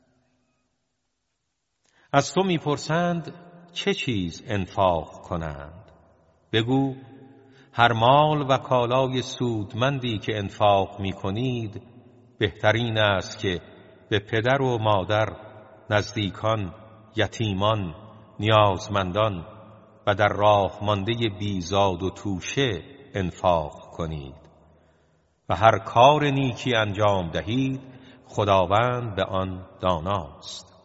از تو میپرسند چه چیز انفاق کنند؟ بگو هر مال و کالای سودمندی که انفاق میکنید بهترین است که به پدر و مادر، نزدیکان، یتیمان، نیازمندان و در راه مانده بیزاد و توشه انفاق کنید و هر کار نیکی انجام دهید خداوند به آن داناست.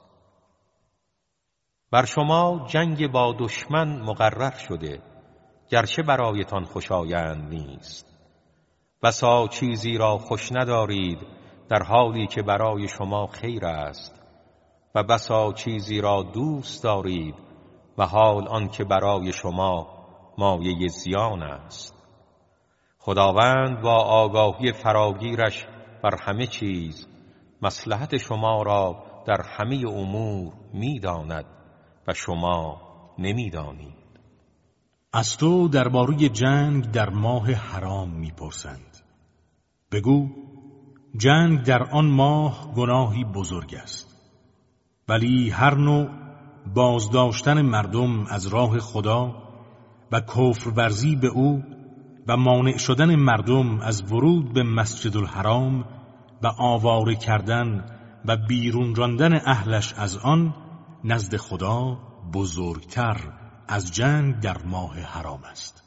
بر شما جنگ با دشمن مقرر شده گرچه برایتان خوشایند نیست. بسا چیزی را خوش ندارید در حالی که برای شما خیر است و بسا چیزی را دوست دارید و حال آن که برای شما مایه زیان است. خداوند با آگاهی فراگیرش بر همه چیز مصلحت شما را در همه امور می‌داند و شما نمی‌دانید. از تو درباره جنگ در ماه حرام می‌پرسند. بگو جنگ در آن ماه گناهی بزرگ است، ولی هر نوع بازداشتن مردم از راه خدا و کفر ورزی به او و مانع شدن مردم از ورود به مسجد الحرام و آواره کردن و بیرون راندن اهلش از آن نزد خدا بزرگتر از جنگ در ماه حرام است.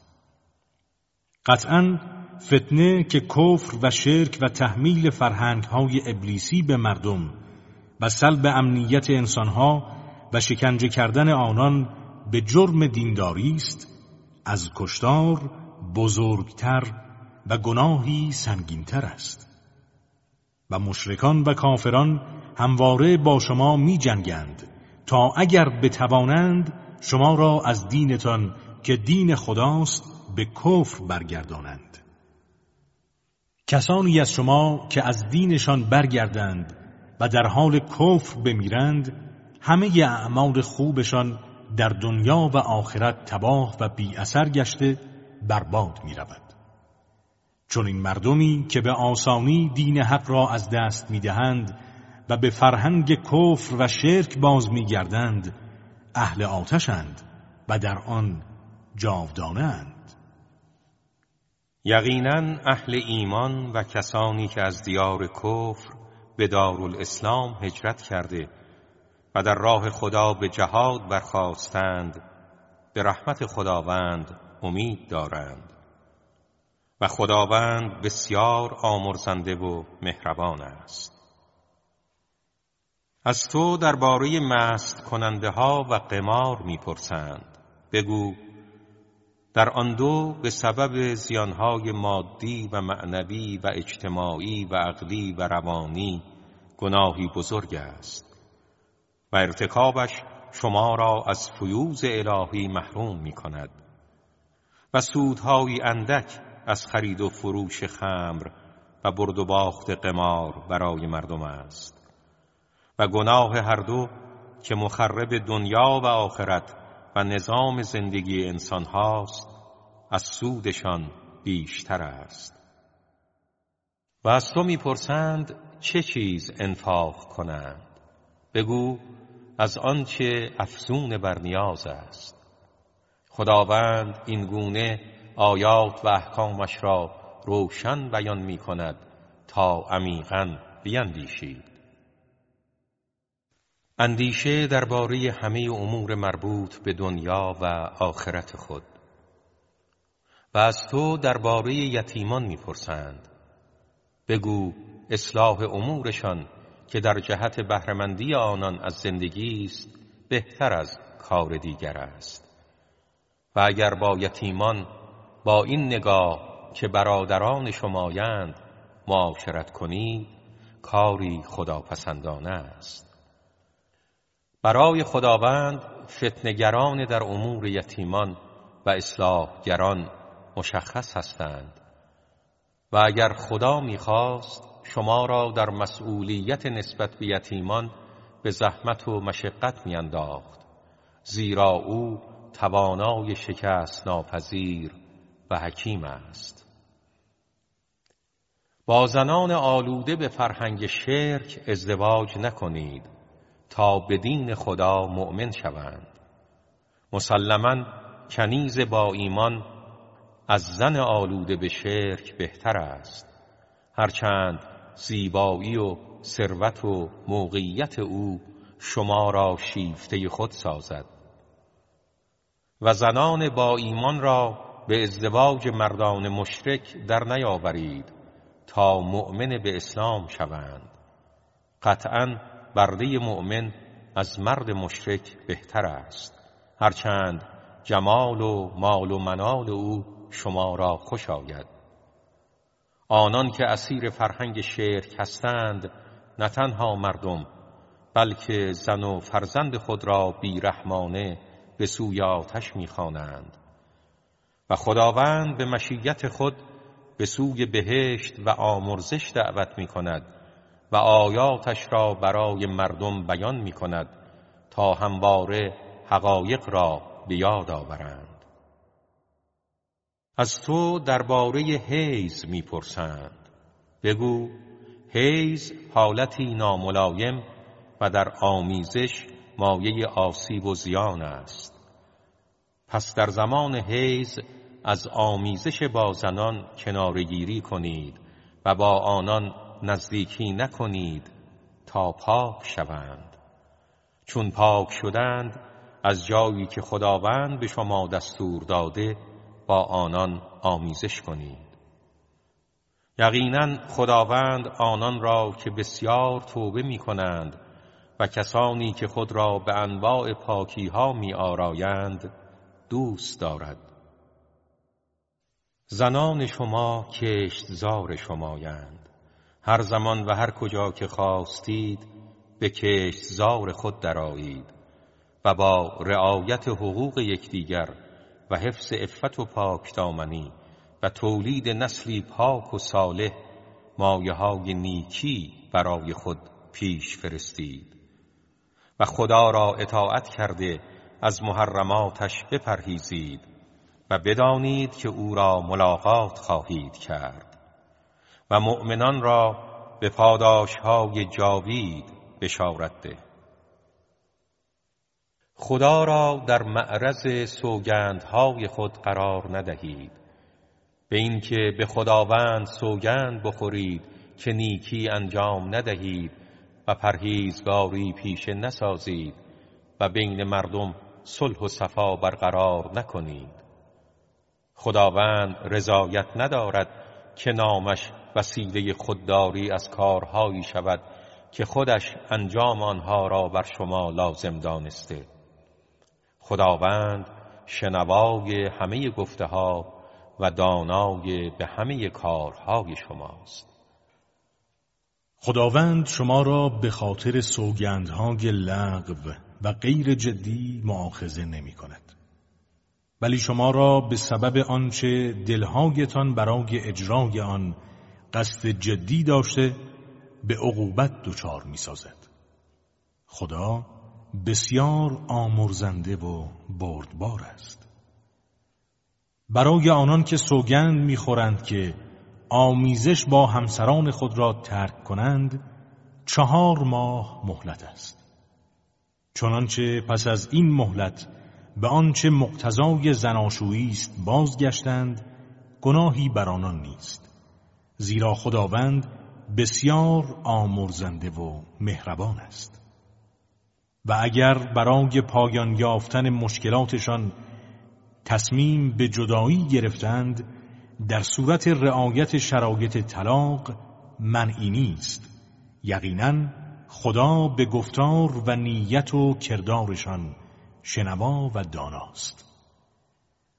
قطعاً فتنه که کفر و شرک و تحمیل فرهنگ‌های ابلیسی به مردم و سلب امنیت انسانها و شکنجه کردن آنان به جرم دینداری است، از کشتار بزرگتر و گناهی سنگینتر است. و مشرکان و کافران همواره با شما می جنگند تا اگر بتوانند شما را از دینتان که دین خداست به کفر برگردانند. کسانی از شما که از دینشان برگردند و در حال کفر بمیرند همه اعمال خوبشان در دنیا و آخرت تباه و بی اثر گشته برباد می رود. چون این مردمی که به آسانی دین حق را از دست می دهند و به فرهنگ کفر و شرک باز می گردند اهل آتشند و در آن جاودانند. یقیناً اهل ایمان و کسانی که از دیار کفر به دارالاسلام هجرت کرده و در راه خدا به جهاد برخاستند به رحمت خداوند امید دارند و خداوند بسیار آمرزنده و مهربان است. از تو درباره مست کننده ها و قمار میپرسند. بگو در آن دو به سبب زیانهای مادی و معنوی و اجتماعی و عقلی و روانی گناهی بزرگ است و ارتکابش شما را از فیوض الهی محروم می کند و سودهای اندک از خرید و فروش خمر و برد و باخت قمار برای مردم است و گناه هر دو که مخرب دنیا و آخرت و نظام زندگی انسان هاست از سودشان بیشتر است. و از تو میپرسند چه چیز انفاق کنند؟ بگو از آنچه افزون بر نیاز است. خداوند این گونه آیات و احکامش را روشن بیان می کند تا عمیقاً بیندیشید. اندیشه درباره همه امور مربوط به دنیا و آخرت خود. و از تو درباره یتیمان میپرسند. بگو اصلاح امورشان که در جهت بهره‌مندی آنان از زندگی است بهتر از کار دیگر است و اگر با یتیمان با این نگاه که برادران شمایند معاشرت کنید، کاری خداپسندانه است. برای خداوند فتنه‌گران در امور یتیمان و اصلاحگران مشخص هستند و اگر خدا می‌خواست شما را در مسئولیت نسبت به یتیمان به زحمت و مشقت می‌انداخت، زیرا او توانای شکست ناپذیر و حکیم است. با زنان آلوده به فرهنگ شرک ازدواج نکنید تا به دین خدا مؤمن شوند. مسلماً کنیز با ایمان از زن آلوده به شرک بهتر است، هرچند زیبایی و ثروت و موقعیت او شما را شیفته خود سازد. و زنان با ایمان را به ازدواج مردان مشرک در نیاورید تا مؤمن به اسلام شوند. قطعاً برده مؤمن از مرد مشرک بهتر است، هرچند جمال و مال و منال او شما را خوش آید. آنان که اسیر فرهنگ شرک هستند نه تنها مردم بلکه زن و فرزند خود را بیرحمانه به سوی آتش می‌خوانند و خداوند به مشیت خود به سوی بهشت و آمرزش دعوت می‌کند و آیاتش را برای مردم بیان می‌کند تا همواره حقایق را به یاد آورند. از تو درباره حیض می‌پرسند. بگو حیض حالتی ناملایم و در آمیزش مایه آسیب و زیان است. پس در زمان حیض از آمیزش با زنان کناره‌گیری کنید و با آنان نزدیکی نکنید تا پاک شوند. چون پاک شدند از جایی که خداوند به شما دستور داده با آنان آمیزش کنید. یقیناً خداوند آنان را که بسیار توبه می کنند و کسانی که خود را به انواع پاکی ها می آرایند دوست دارد. زنان شما کشتزار شمایند. هر زمان و هر کجا که خواستید به کشتزار خود درآیید و با رعایت حقوق یکدیگر و حفظ عفت و پاکدامنی و تولید نسلی پاک و صالح مایه‌های نیکی برای خود پیش فرستید و خدا را اطاعت کرده از محرماتش بپرهیزید و بدانید که او را ملاقات خواهید کرد و مؤمنان را به پاداش‌های جاوید بشارت ده. خدا را در معرض سوگندهای خود قرار ندهید، به این که به خداوند سوگند بخورید که نیکی انجام ندهید و پرهیزگاری پیشه نسازید و بین مردم صلح و صفا برقرار نکنید. خداوند رضایت ندارد که نامش وسیله خودداری از کارهایی شود که خودش انجام آنها را بر شما لازم دانسته. خداوند شنوای همه گفته ها و دانای به همه کارهای شماست. خداوند شما را به خاطر سوگندهای لغو و غیر جدی مؤاخذه نمی کند، ولی شما را به سبب آنچه دلهایتان برای اجرای آن قصد جدی داشته به عقوبت دچار می سازد. خدا بسیار آمرزنده و بردبار است. برای آنان که سوگند می‌خورند که آمیزش با همسران خود را ترک کنند چهار ماه مهلت است. چنانچه پس از این مهلت به آنچه مقتضای زناشویی است بازگشتند گناهی بر آنان نیست، زیرا خداوند بسیار آمرزنده و مهربان است. و اگر برای پایان یافتن مشکلاتشان تصمیم به جدایی گرفتند در صورت رعایت شرایط طلاق منعی نیست. یقیناً خدا به گفتار و نیت و کردارشان شنوا و داناست.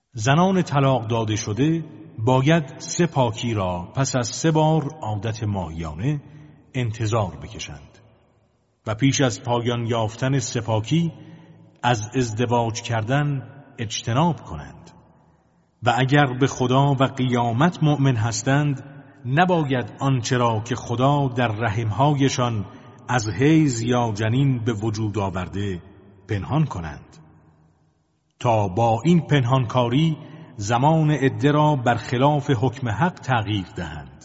زنان طلاق داده شده باید سه پاکی را پس از سه بار عادت ماهیانه انتظار بکشند و پیش از پایان یافتن سه پاکی از ازدواج کردن اجتناب کنند و اگر به خدا و قیامت مؤمن هستند نباید آنچه را که خدا در رحمهایشان از حیض یا جنین به وجود آورده پنهان کنند تا با این پنهانکاری زمان عده را برخلاف حکم حق تغییر دهند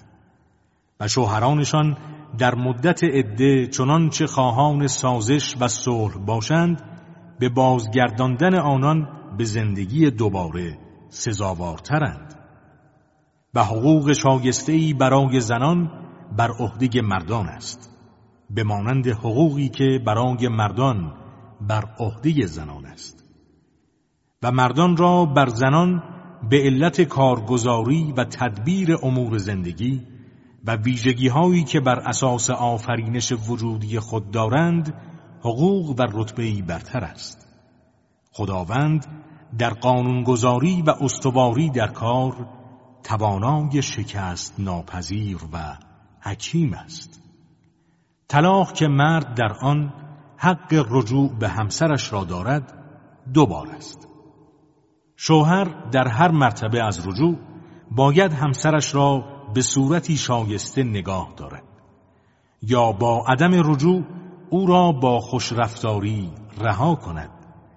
و شوهرانشان در مدت عده چنانچه خواهان سازش و صلح باشند به بازگرداندن آنان به زندگی دوباره سزاوارترند و حقوق شایسته‌ای برای زنان بر عهده مردان است به مانند حقوقی که برای مردان بر عهده زنان است و مردان را بر زنان به علت کارگزاری و تدبیر امور زندگی و ویژگی هایی که بر اساس آفرینش وجودی خود دارند حقوق و رتبه‌ای برتر است. خداوند در قانونگذاری و استواری در کار توانای شکست ناپذیر و حکیم است. طلاق که مرد در آن حق رجوع به همسرش را دارد دو بار است. شوهر در هر مرتبه از رجوع باید همسرش را به صورتی شایسته نگاه دارد یا با عدم رجوع او را با خوشرفتاری رها کند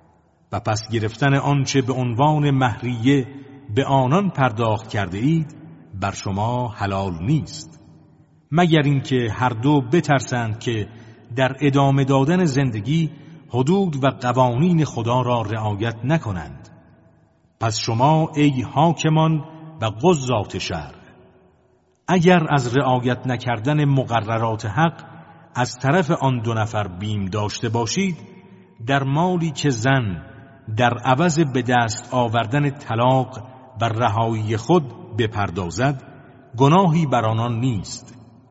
و پس گرفتن آنچه به عنوان مهریه به آنان پرداخت کرده اید بر شما حلال نیست مگر اینکه هر دو بترسند که در ادامه دادن زندگی حدود و قوانین خدا را رعایت نکنند. پس شما ای حاکمان و قضات شرع اگر از رعایت نکردن مقررات حق از طرف آن دو نفر بیم داشته باشید در مالی که زن در عوض به دست آوردن طلاق و رهایی خود بپردازد گناهی بر آنان نیست.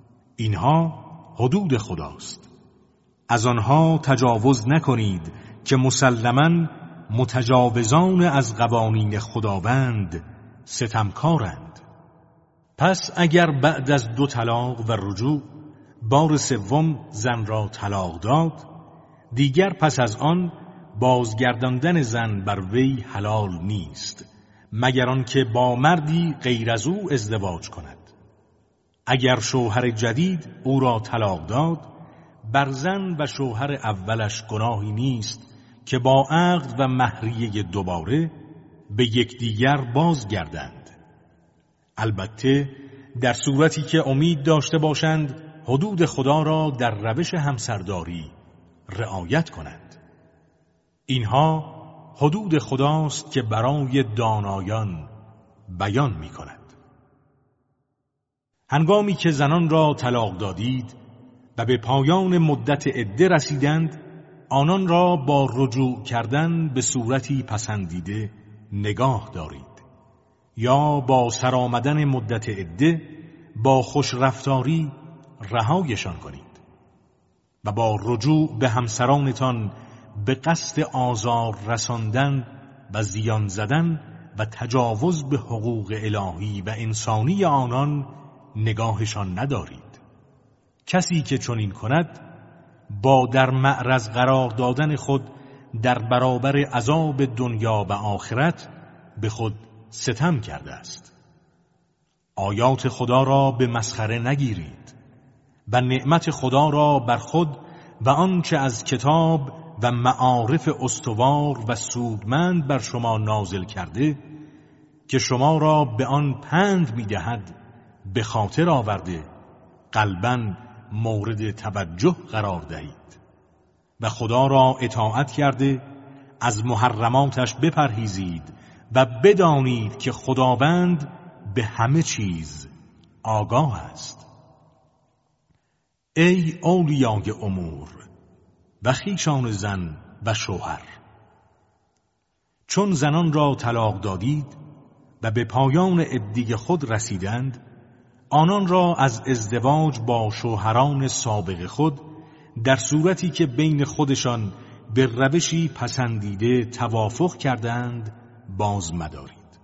اینها حدود خداست. از آنها تجاوز نکنید که مسلماً متجاوزان از قوانین خداوند ستمکارند. پس اگر بعد از دو طلاق و رجوع بار سوم زن را طلاق داد دیگر پس از آن بازگرداندن زن بر وی حلال نیست مگر آنکه با مردی غیر از او ازدواج کند. اگر شوهر جدید او را طلاق داد بر زن و شوهر اولش گناهی نیست که با عقد و مهریه دوباره به یکدیگر بازگردند. البته در صورتی که امید داشته باشند حدود خدا را در روش همسرداری رعایت کنند. اینها حدود خداست که برای دانایان بیان می کند. هنگامی که زنان را طلاق دادید و به پایان مدت عده رسیدند آنان را با رجوع کردن به صورتی پسندیده نگاه دارید یا با سرآمدن مدت عده با خوشرفتاری رهایشان کنید و با رجوع به همسرانتان به قصد آزار رساندن و زیان زدن و تجاوز به حقوق الهی و انسانی آنان نگاهشان ندارید. کسی که چنین کند با در معرض قرار دادن خود در برابر عذاب دنیا و آخرت به خود ستم کرده است. آیات خدا را به مسخره نگیرید و نعمت خدا را بر خود و آنچه از کتاب و معارف استوار و سودمند بر شما نازل کرده که شما را به آن پند می‌دهد به خاطر آورده قلباً مورد توجه قرار دهید و خدا را اطاعت کرده از محرماتش بپرهیزید و بدانید که خداوند به همه چیز آگاه است. ای اولیای امور و خویشان زن و شوهر، چون زنان را طلاق دادید و به پایان عده خود رسیدند آنان را از ازدواج با شوهران سابق خود در صورتی که بین خودشان به روشی پسندیده توافق کردند باز مدارید.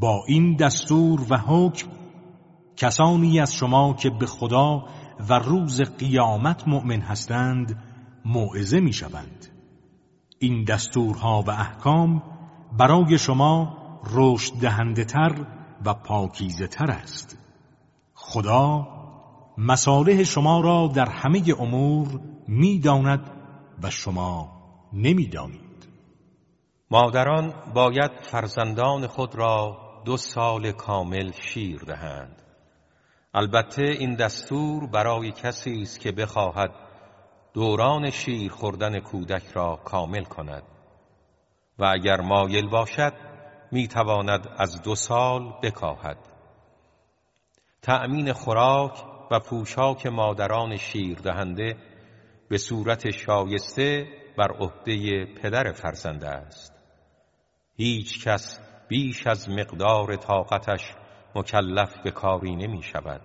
با این دستور و حکم کسانی از شما که به خدا و روز قیامت مؤمن هستند موعظه می شوند. این دستورها و احکام برای شما رشد دهنده تر و پاکیزه تر است. خدا مصالح شما را در همه امور می داند و شما نمی دانید. مادران باید فرزندان خود را دو سال کامل شیر دهند. البته این دستور برای کسی است که بخواهد دوران شیر خوردن کودک را کامل کند و اگر مایل باشد میتواند از دو سال بکاهد. تأمین خوراک و پوشاک مادران شیر دهنده به صورت شایسته بر عهده پدر فرزند است. هیچ کس بیش از مقدار طاقتش مکلف به کاری نمی شود.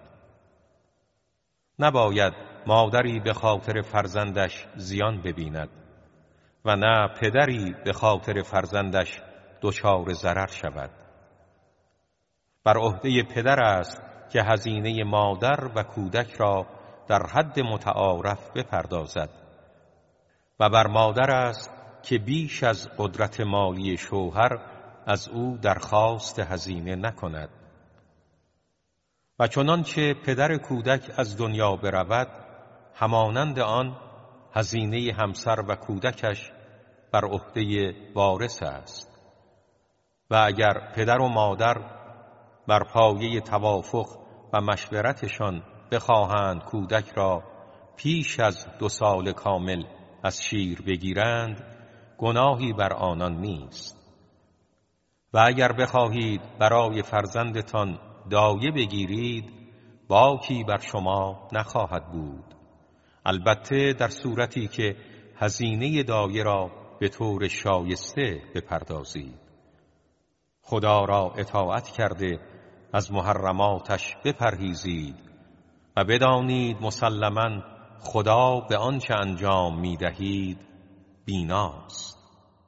نباید مادری به خاطر فرزندش زیان ببیند و نه پدری به خاطر فرزندش دچار ضرر شود. بر عهده پدر است که هزینه مادر و کودک را در حد متعارف بپردازد و بر مادر است که بیش از قدرت مالی شوهر از او درخواست هزینه نکند. و چنانچه پدر کودک از دنیا برود همانند آن هزینه همسر و کودکش بر عهده وارث است. و اگر پدر و مادر بر پایه توافق و مشورتشان بخواهند کودک را پیش از دو سال کامل از شیر بگیرند گناهی بر آنان نیست. و اگر بخواهید برای فرزندتان دایه بگیرید باکی بر شما نخواهد بود، البته در صورتی که هزینه دایه را به طور شایسته بپردازید. خدا را اطاعت کرده از محرماتش بپرهیزید و بدانید مسلماً خدا به آنچه انجام می‌دهید بیناست.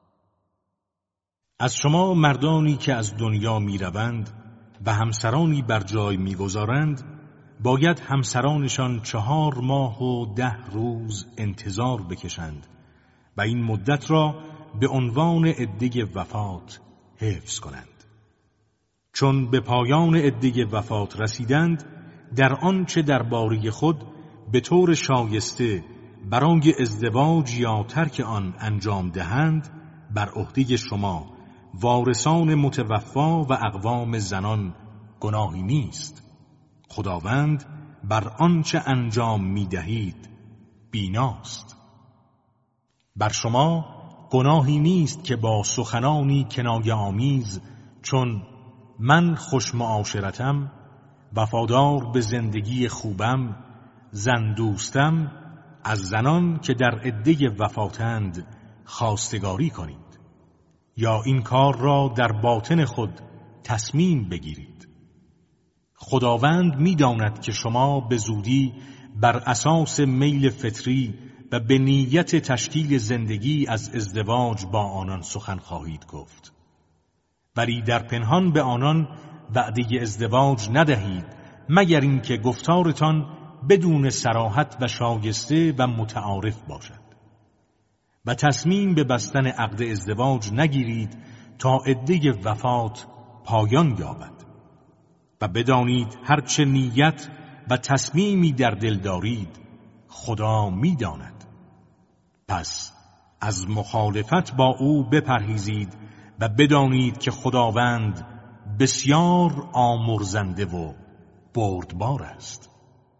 از شما مردانی که از دنیا می‌روند و همسرانی بر جای می‌گذارند باید همسرانشان چهار ماه و ده روز انتظار بکشند و این مدت را به عنوان عده وفات حفظ کنند. چون به پایان عده وفات رسیدند در آنچه درباره خود به طور شایسته برای ازدواج یا ترک آن انجام دهند بر عهده شما وارثان متوفا و اقوام زنان گناهی نیست. خداوند بر آنچه انجام می دهید بیناست. بر شما گناهی نیست که با سخنانی کنایه آمیز چون من خوش معاشرتم، وفادار به زندگی خوبم، زن دوستم، از زنان که در عده وفاتند خواستگاری کنید یا این کار را در باطن خود تصمیم بگیرید. خداوند می‌داند که شما به زودی بر اساس میل فطری و به نیت تشکیل زندگی از ازدواج با آنان سخن خواهید گفت، ولی در پنهان به آنان وعده ازدواج ندهید مگر اینکه گفتارتان بدون صراحت و شایسته و متعارف باشد و تصمیم به بستن عقد ازدواج نگیرید تا عده وفات پایان یابد و بدانید هرچه نیت و تصمیمی در دل دارید خدا می‌داند. پس از مخالفت با او بپرهیزید و بدانید که خداوند بسیار آمرزنده و بردبار است.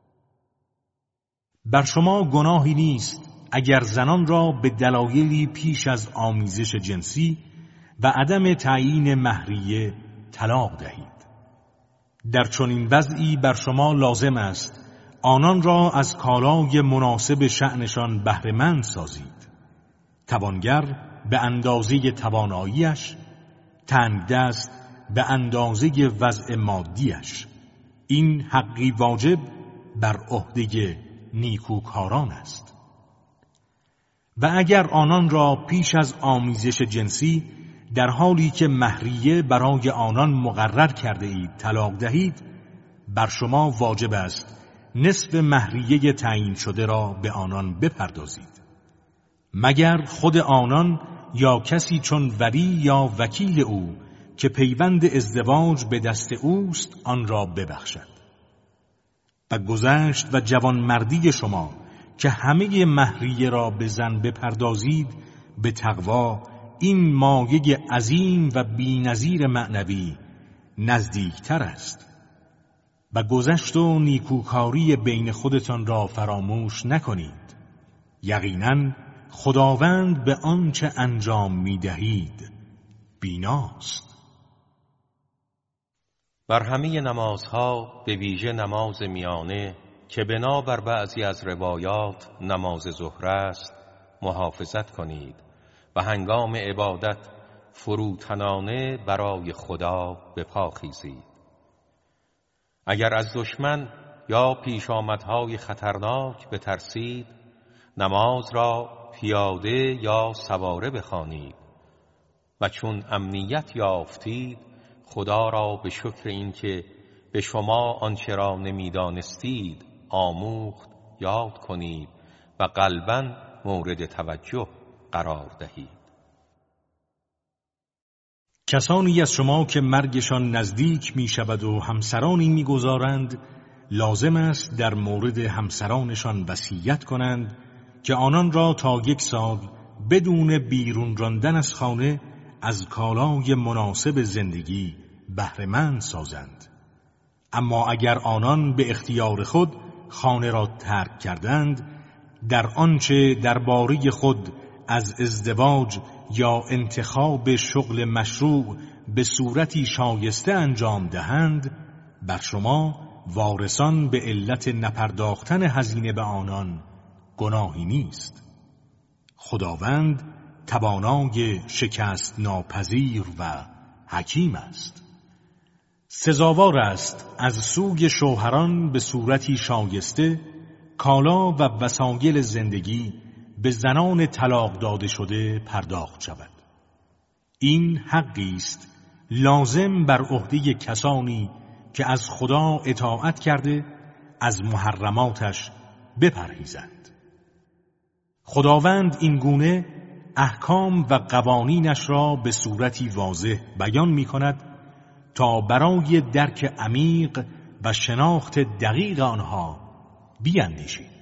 بر شما گناهی نیست اگر زنان را به دلایلی پیش از آمیزش جنسی و عدم تعیین مهریه طلاق دهید. در چنین وضعی بر شما لازم است آنان را از کالای مناسب شأنشان بهره‌مند سازید. توانگر به اندازه تواناییش، تنگ دست به اندازه وضع مادیش. این حقی واجب بر عهده نیکوکاران است. و اگر آنان را پیش از آمیزش جنسی در حالی که مهریه برای آنان مقرر کرده اید طلاق دهید، بر شما واجب است نصف مهریه تعیین شده را به آنان بپردازید، مگر خود آنان یا کسی چون ولی یا وکیل او که پیوند ازدواج به دست اوست آن را ببخشد. و گذشت و جوانمردی شما که همه مهریه را به زن بپردازید به تقوا، این مایه عظیم و بی‌نظیر معنوی نزدیکتر است. و گذشت و نیکوکاری بین خودتان را فراموش نکنید، یقیناً خداوند به آنچه انجام می‌دهید بیناست. بر همه نمازها به ویژه نماز میانه که بنابر بعضی از روایات نماز ظهر است محافظت کنید و هنگام عبادت فروتنانه برای خدا به پا خیزید. اگر از دشمن یا پیشامدهای خطرناک بترسید، نماز را پیاده یا سواره بخوانید و چون امنیت یافتید خدا را به شکر اینکه به شما آنچه را نمیدانستید آموخت یاد کنید و قلباً مورد توجه قرار دهید. کسانی از شما که مرگشان نزدیک می شود و همسرانی می گذارند، لازم است در مورد همسرانشان وصیت کنند که آنان را تا یک سال بدون بیرون راندن از خانه از کالای مناسب زندگی بهره‌مند سازند. اما اگر آنان به اختیار خود خانه را ترک کردند، در آنچه درباره خود از ازدواج یا انتخاب شغل مشروع به صورتی شایسته انجام دهند، بر شما وارثان به علت نپرداختن هزینه به آنان گناهی نیست. خداوند توانای شکست ناپذیر و حکیم است. سزاوار است از سوی شوهران به صورتی شایسته کالا و وسایل زندگی به زنان طلاق داده شده پرداخت شود. این حقی است لازم بر عهده کسانی که از خدا اطاعت کرده از محرماتش بپرهیزند. خداوند این گونه احکام و قوانینش را به صورتی واضح بیان می کند تا برای درک عمیق و شناخت دقیق آنها بیندیشید.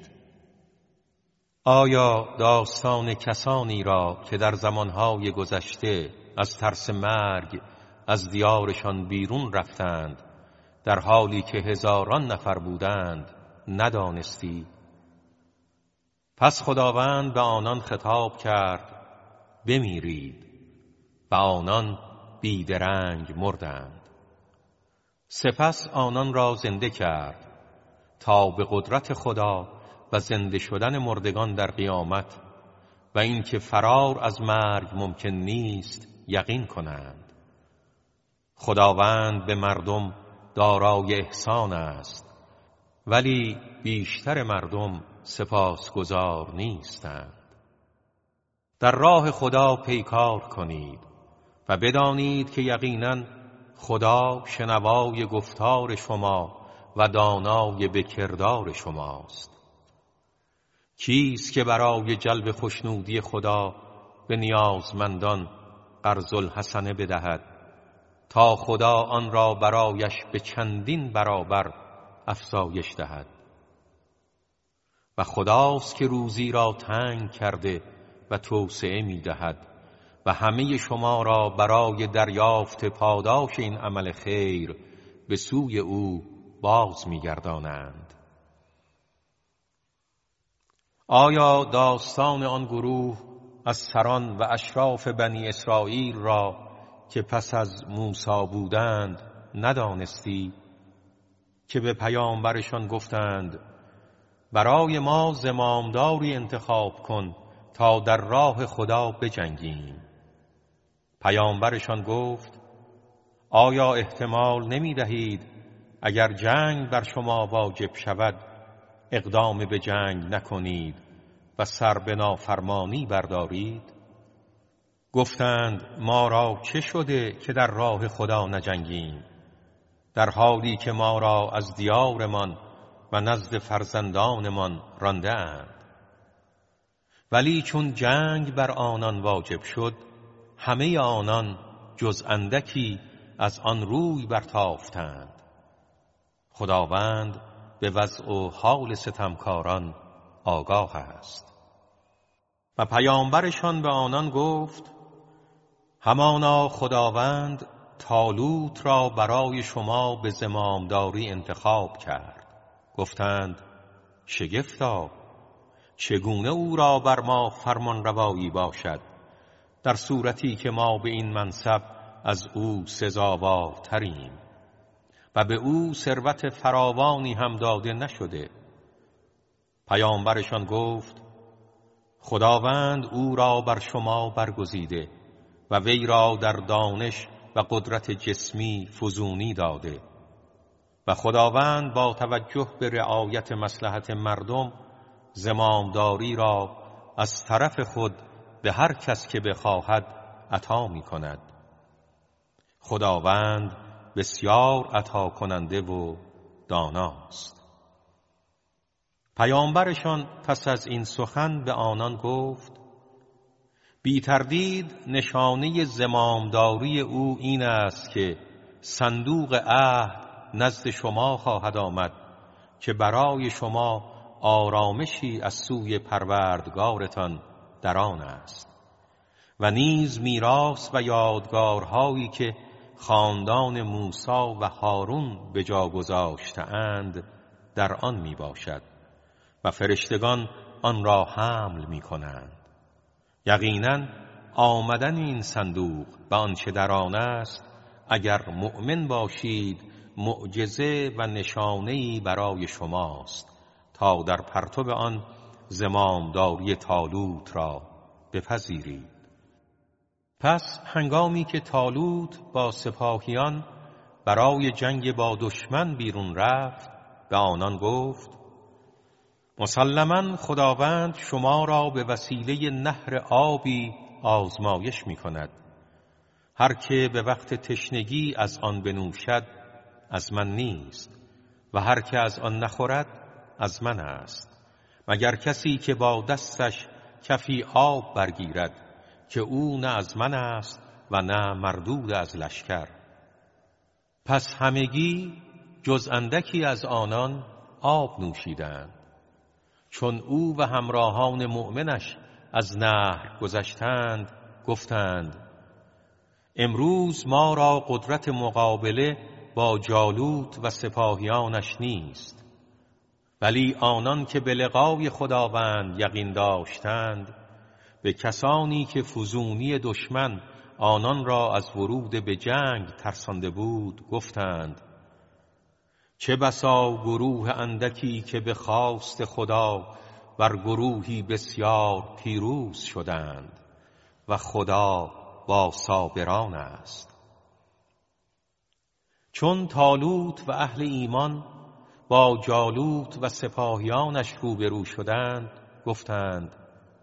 آیا داستان کسانی را که در زمانهای گذشته از ترس مرگ از دیارشان بیرون رفتند در حالی که هزاران نفر بودند ندانستی؟ پس خداوند به آنان خطاب کرد بمیرید و آنان بیدرنگ مردند. سپس آنان را زنده کرد تا به قدرت خدا و زنده شدن مردگان در قیامت و اینکه فرار از مرگ ممکن نیست یقین کنند. خداوند به مردم دارای احسان است، ولی بیشتر مردم سپاسگزار نیستند. در راه خدا پیکار کنید و بدانید که یقیناً خدا شنوای گفتار شما و دانای به کردار شماست. کیست که برای جلب خوشنودی خدا به نیازمندان قرض الحسنه بدهد تا خدا آن را برایش به چندین برابر افزایش دهد؟ و خداست که روزی را تنگ کرده و توسعه می دهد و همه شما را برای دریافت پاداش این عمل خیر به سوی او باز می گردانند. آیا داستان آن گروه از سران و اشراف بنی اسرائیل را که پس از موسی بودند ندانستی که به پیامبرشان گفتند برای ما زمامداری انتخاب کن تا در راه خدا بجنگیم؟ پیامبرشان گفت آیا احتمال نمی دهید اگر جنگ بر شما واجب شود اقدام به جنگ نکنید و سر به نافرمانی بردارید؟ گفتند ما را چه شده که در راه خدا نجنگیم، در حالی که ما را از دیارمان و نزد فرزندانمان رانده اند. ولی چون جنگ بر آنان واجب شد، همه آنان جز اندکی از آن روی برتافتند. خداوند به وضع و حال ستمکاران آگاه است. و پیامبرشان به آنان گفت همانا خداوند طالوت را برای شما به زمامداری انتخاب کرد. گفتند شگفتا، چگونه او را بر ما فرمان روایی باشد، در صورتی که ما به این منصب از او سزاوارتریم و به او ثروت فراوانی هم داده نشده. پیامبرشان گفت خداوند او را بر شما برگزیده و وی را در دانش و قدرت جسمی فزونی داده و خداوند با توجه به رعایت مصلحت مردم زمامداری را از طرف خود به هر کس که بخواهد عطا می کند. خداوند بسیار عطا کننده و داناست. پیامبرشان پس از این سخن به آنان گفت بی تردید نشانه زمامداری او این است که صندوق عهد نزد شما خواهد آمد که برای شما آرامشی از سوی پروردگارتان در آن است و نیز میراث و یادگارهایی که خاندان موسی و هارون به جا گذاشته‌اند در آن می باشد و فرشتگان آن را حمل می کنند. یقیناً آمدن این صندوق و آنچه در آن است اگر مؤمن باشید معجزه و نشانه‌ای برای شماست تا در پرتو آن زمامداری طالوت را بپذیرید. پس هنگامی که طالوت با سپاهیان برای جنگ با دشمن بیرون رفت به آنان گفت مسلماً خداوند شما را به وسیله نهر آبی آزمایش می کند. هر که به وقت تشنگی از آن بنوشد از من نیست و هر که از آن نخورد از من است، مگر کسی که با دستش کفی آب برگیرد که او نه از من است و نه مردود از لشکر. پس همگی جز اندکی از آنان آب نوشیدند. چون او و همراهان مؤمنش از نهر گذشتند گفتند امروز ما را قدرت مقابله با جالوت و سپاهیانش نیست. ولی آنان که به لقای خداوند یقین داشتند به کسانی که فزونی دشمن آنان را از ورود به جنگ ترسانده بود گفتند چه بسا گروه اندکی که به خواست خدا بر گروهی بسیار پیروز شدند و خدا با صابران است. چون طالوت و اهل ایمان با جالوت و سپاهیانش روبرو شدند گفتند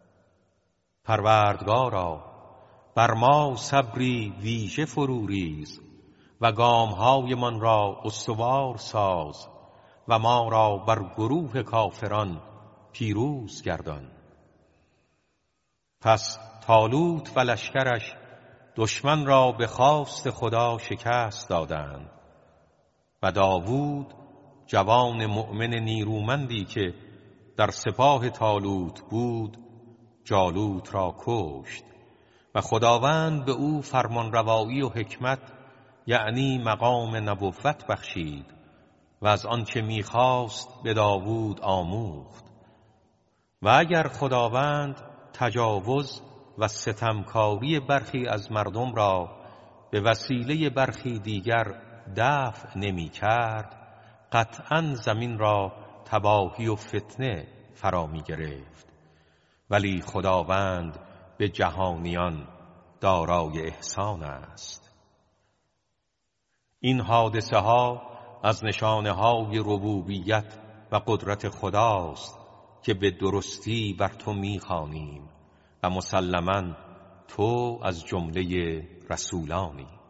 پروردگارا بر ما صبری ویژه فرو ریز و گام‌هایمان را استوار ساز و ما را بر گروه کافران پیروز گردان. پس طالوت و لشکرش دشمن را به خواست خدا شکست دادند و داوود جوان مؤمن نیرومندی که در سپاه طالوت بود جالوت را کشت و خداوند به او فرمانروایی و حکمت یعنی مقام نبوت بخشید و از آنچه می‌خواست به داوود آموخت. و اگر خداوند تجاوز و ستمکاری برخی از مردم را به وسیله برخی دیگر دفع نمی کرد قطعاً زمین را تباهی و فتنه فرا می گرفت. ولی خداوند به جهانیان دارای احسان است. این حادثه ها از نشانه های ربوبیت و قدرت خداست که به درستی بر تو می خوانیم و مسلماً تو از جمله رسولانی.